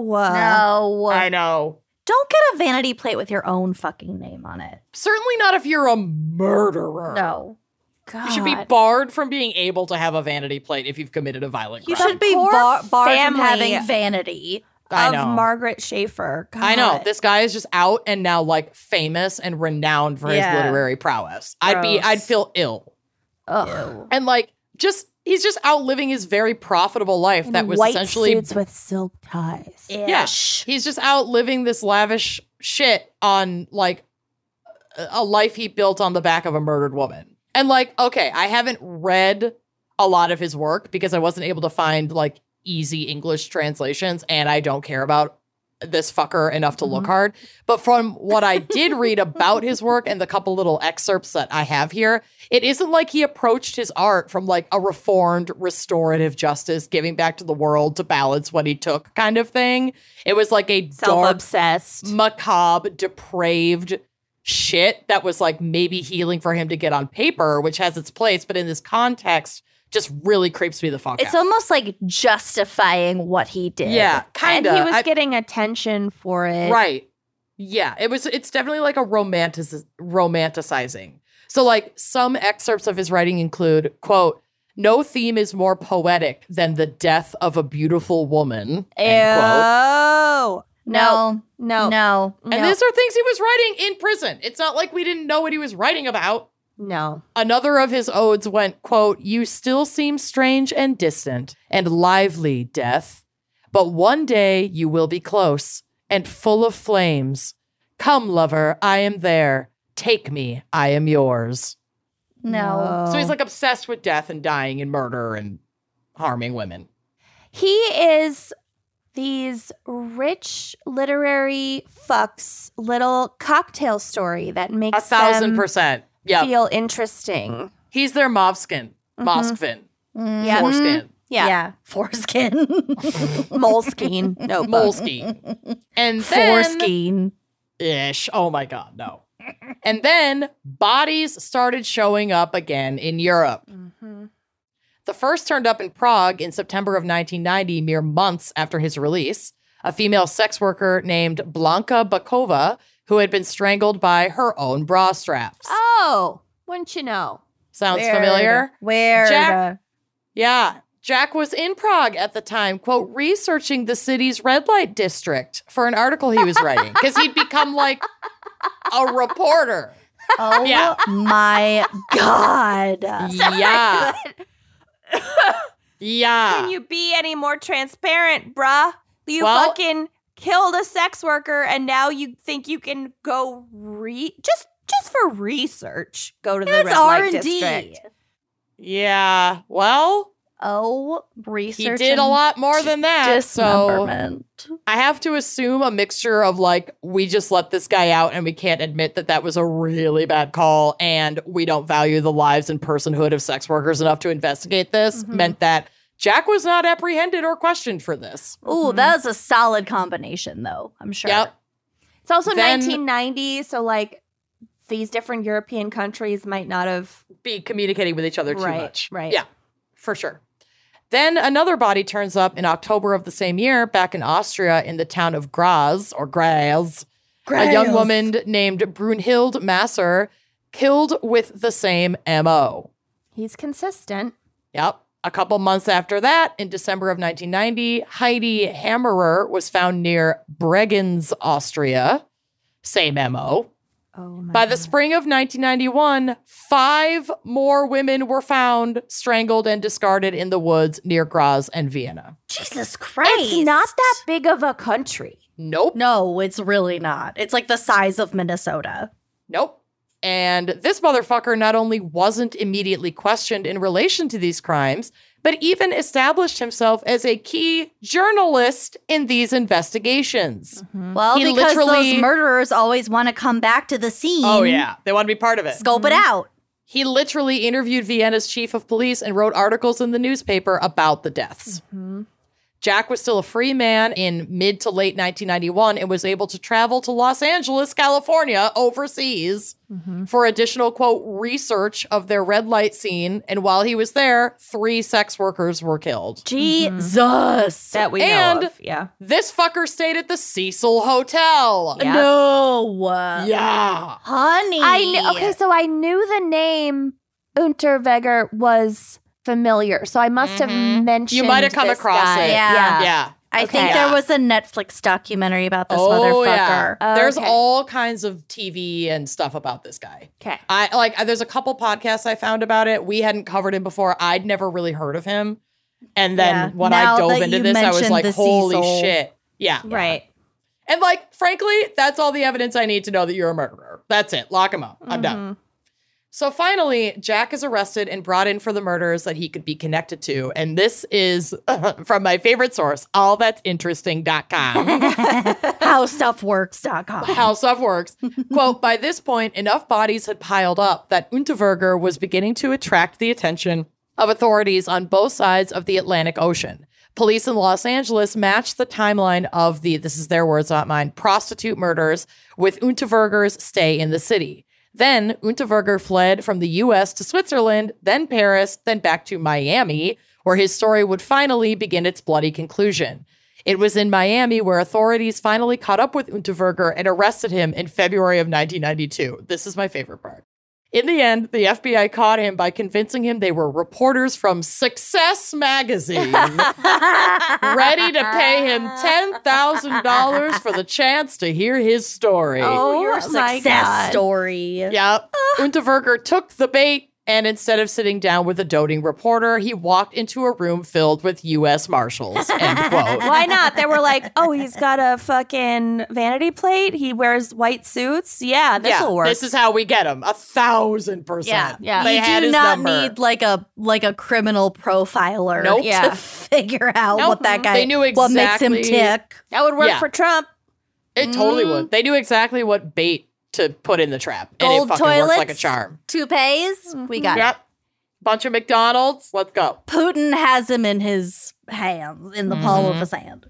No. I know. Don't get a vanity plate with your own fucking name on it. Certainly not if you're a murderer. No. God. You should be barred from being able to have a vanity plate if you've committed a violent You crime. should be poor bar- barred from family having vanity. I of know. Margaret Schaefer. God. I know. This guy is just out and now like famous and renowned for Yeah. his literary prowess. I'd be Gross. I'd feel ill. Ugh. And like just he's just out living his very profitable life In that was white essentially suits with silk ties. yeah. He's just out living this lavish shit on like a life he built on the back of a murdered woman. And like, okay, I haven't read a lot of his work because I wasn't able to find like easy English translations, and I don't care about this fucker enough to look Mm-hmm. hard. But from what I did read about his work and the couple little excerpts that I have here, it isn't like he approached his art from like a reformed restorative justice, giving back to the world to balance what he took kind of thing. It was like a dark, Self-obsessed. macabre, depraved shit that was like maybe healing for him to get on paper, which has its place, but in this context just really creeps me the fuck It's out. almost like justifying what he did. Yeah, kind of. And he was getting attention for it. Right. Yeah, it was. It's definitely like a romantic romanticizing. So, like, some excerpts of his writing include, quote, "No theme is more poetic than the death of a beautiful woman." End quote. Oh. No. No. No. And these are things he was writing in prison. It's not like we didn't know what he was writing about. No. Another of his odes went, quote, "You still seem strange and distant and lively, death, but one day you will be close and full of flames. Come, lover, I am there. Take me, I am yours." No. So he's like obsessed with death and dying and murder and harming women. He is these rich literary fucks little cocktail story that makes A thousand them percent. Yeah. feel interesting. He's their Movskin. Moskvin. Yeah. Foreskin. Yeah. Yeah. Foreskin. Moleskine. No. Moleskine. And then... Foreskin. Ish. Oh my God, no. And then bodies started showing up again in Europe. Mm-hmm. The first turned up in Prague in September of nineteen ninety, mere months after his release. A female sex worker named Blanka Bakova, who had been strangled by her own bra straps. Oh, wouldn't you know? Sounds Weird. familiar? Weird. Jack- Yeah. Jack was in Prague at the time, quote, researching the city's red light district for an article he was writing because he'd become like a reporter. Oh Yeah. my God. Yeah. Yeah. Can you be any more transparent, bruh? You Well- fucking killed a sex worker and now you think you can go re just just for research go to the It's red R light and D. district. Yeah. Well, Oh, he research. did a and lot more than that. So dismemberment. I have to assume a mixture of like, we just let this guy out and we can't admit that that was a really bad call and we don't value the lives and personhood of sex workers enough to investigate this Mhm. meant that Jack was not apprehended or questioned for this. Ooh, that's a solid combination, though. I'm sure. Yep. It's also Then- nineteen ninety, so like these different European countries might not have Be communicating with each other too Right, much. right. Yeah, for sure. Then another body turns up in October of the same year back in Austria in the town of Graz or Graz. A young woman named Brunhild Masser killed with the same M O. he's consistent. Yep. A couple months after that, in December of nineteen ninety, Heidi Hammerer was found near Bregenz, Austria. Same M O. Oh my By the God. spring of nineteen ninety-one, five more women were found strangled and discarded in the woods near Graz and Vienna. Jesus Christ. It's not that big of a country. Nope. No, it's really not. It's like the size of Minnesota. Nope. And this motherfucker not only wasn't immediately questioned in relation to these crimes, but even established himself as a key journalist in these investigations. Well, He because literally- those murderers always want to come back to the scene. Oh, yeah. They want to be part of it. Scope it out. He literally interviewed Vienna's chief of police and wrote articles in the newspaper about the deaths. Jack was still a free man in mid to late nineteen ninety-one and was able to travel to Los Angeles, California, overseas for additional, quote, research of their red light scene. And while he was there, three sex workers were killed. Jesus. That we And- know of. Yeah. This fucker stayed at the Cecil Hotel. Yeah. No. Yeah. Honey. I knew, okay, so I knew the name Unterweger was familiar, so I must have Mhm. mentioned. You might have come this across guy. it. Yeah. Yeah. I Okay. think Yeah. there was a Netflix documentary about this Oh, motherfucker. yeah. There's Okay. all kinds of T V and stuff about this guy. Okay. I like there's a couple podcasts I found about it. We hadn't covered him before. I'd never really heard of him. And then Yeah. when Now I dove that into you this, I was mentioned like, the sea holy soul. shit. Yeah. Right. And like, frankly, that's all the evidence I need to know that you're a murderer. That's it. Lock him up. I'm done. Mm-hmm. So finally, Jack is arrested and brought in for the murders that he could be connected to. And this is from my favorite source, all that's interesting dot com. How stuff works dot com. How stuff works. Quote, by this point, enough bodies had piled up that Unterweger was beginning to attract the attention of authorities on both sides of the Atlantic Ocean. Police in Los Angeles matched the timeline of the, this is their words, not mine, prostitute murders with Unterweger's stay in the city. Then Unterweger fled from the U S to Switzerland, then Paris, then back to Miami, where his story would finally begin its bloody conclusion. It was in Miami where authorities finally caught up with Unterweger and arrested him in February of nineteen ninety-two. This is my favorite part. In the end, the F B I caught him by convincing him they were reporters from Success Magazine, ready to pay him ten thousand dollars for the chance to hear his story. Oh, Your my success God. story. Yep. Unterweger took the bait, and instead of sitting down with a doting reporter, he walked into a room filled with U S Marshals. End quote. Why not? They were like, oh, he's got a fucking vanity plate. He wears white suits. Yeah, this will yeah, work. this is how we get him. A thousand percent. Yeah, yeah. They You had do his not number. need like a like a criminal profiler Nope. to Yeah. figure out Nope. what that guy They knew what makes him exactly- tick. that would work Yeah. for Trump. It totally would. They knew exactly what bait to put in the trap. And Gold it fucking toilets, works like a charm. toupees. We got it. Yep. Bunch of McDonald's. Let's go. Putin has him in his hands, in the palm of his hand.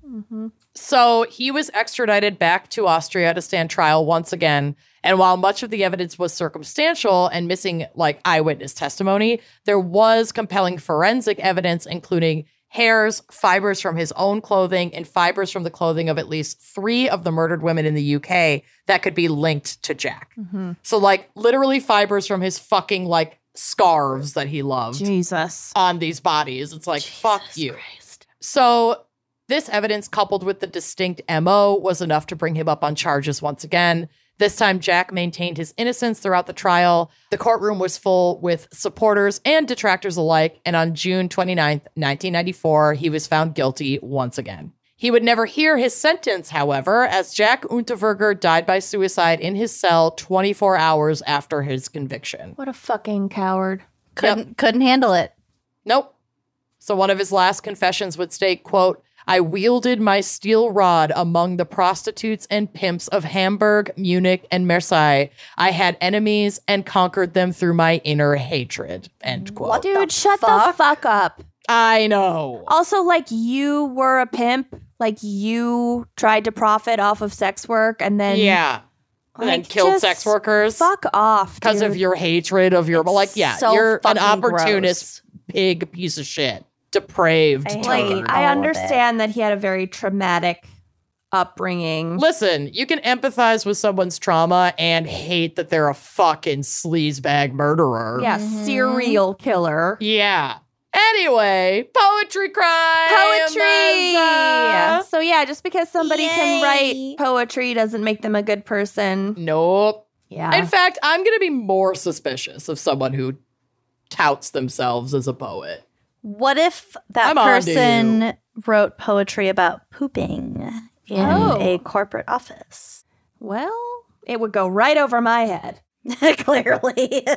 So he was extradited back to Austria to stand trial once again. And while much of the evidence was circumstantial and missing like eyewitness testimony, there was compelling forensic evidence, including hairs, fibers from his own clothing, and fibers from the clothing of at least three of the murdered women in the U K that could be linked to Jack. So like literally fibers from his fucking like scarves that he loved Jesus. on these bodies. It's like, fuck you. So this evidence, coupled with the distinct M O, was enough to bring him up on charges once again. This time, Jack maintained his innocence throughout the trial. The courtroom was full with supporters and detractors alike, and on June twenty-ninth, nineteen ninety-four, he was found guilty once again. He would never hear his sentence, however, as Jack Unterweger died by suicide in his cell twenty-four hours after his conviction. What a fucking coward. Couldn't couldn't handle it. Nope. So one of his last confessions would state, quote, I wielded my steel rod among the prostitutes and pimps of Hamburg, Munich, and Marseille. I had enemies and conquered them through my inner hatred. End quote. Dude, shut the fuck? fuck up. I know. Also, like, you were a pimp. Like, you tried to profit off of sex work and then Yeah. And then like, killed just sex workers fuck off because of dude. your hatred of your, like, yeah, so you're an fucking opportunist pig piece of shit. Depraved. I hate Like, turd. all I of understand that he had a very traumatic upbringing. Listen, you can empathize with someone's trauma and hate that they're a fucking sleazebag murderer. Yeah, serial killer. Yeah. Anyway, poetry crime. Poetry. Uh, So yeah, just because somebody can Yay. write poetry doesn't make them a good person. Nope. Yeah. In fact, I'm going to be more suspicious of someone who touts themselves as a poet. What if that I'm on to person wrote poetry about pooping in Oh. a corporate office? Well, it would go right over my head. Clearly.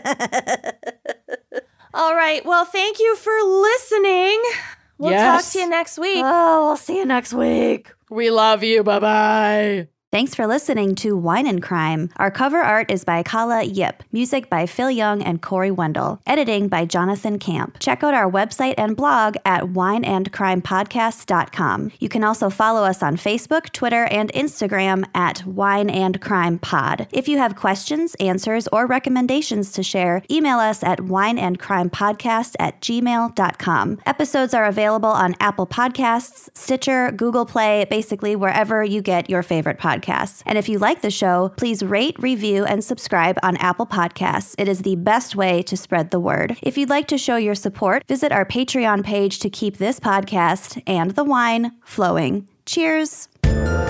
All right. Well, thank you for listening. We'll Yes. talk to you next week. Oh, we'll see you next week. We love you. Bye-bye. Thanks for listening to Wine and Crime. Our cover art is by Kala Yip, music by Phil Young and Corey Wendell, editing by Jonathan Camp. Check out our website and blog at wine and crime podcast dot com. You can also follow us on Facebook, Twitter, and Instagram at Wine and Crime Pod. If you have questions, answers, or recommendations to share, email us at wineandcrimepodcast at gmail dot com. Episodes are available on Apple Podcasts, Stitcher, Google Play, basically wherever you get your favorite podcasts. And if you like the show, please rate, review, and subscribe on Apple Podcasts. It is the best way to spread the word. If you'd like to show your support, visit our Patreon page to keep this podcast and the wine flowing. Cheers.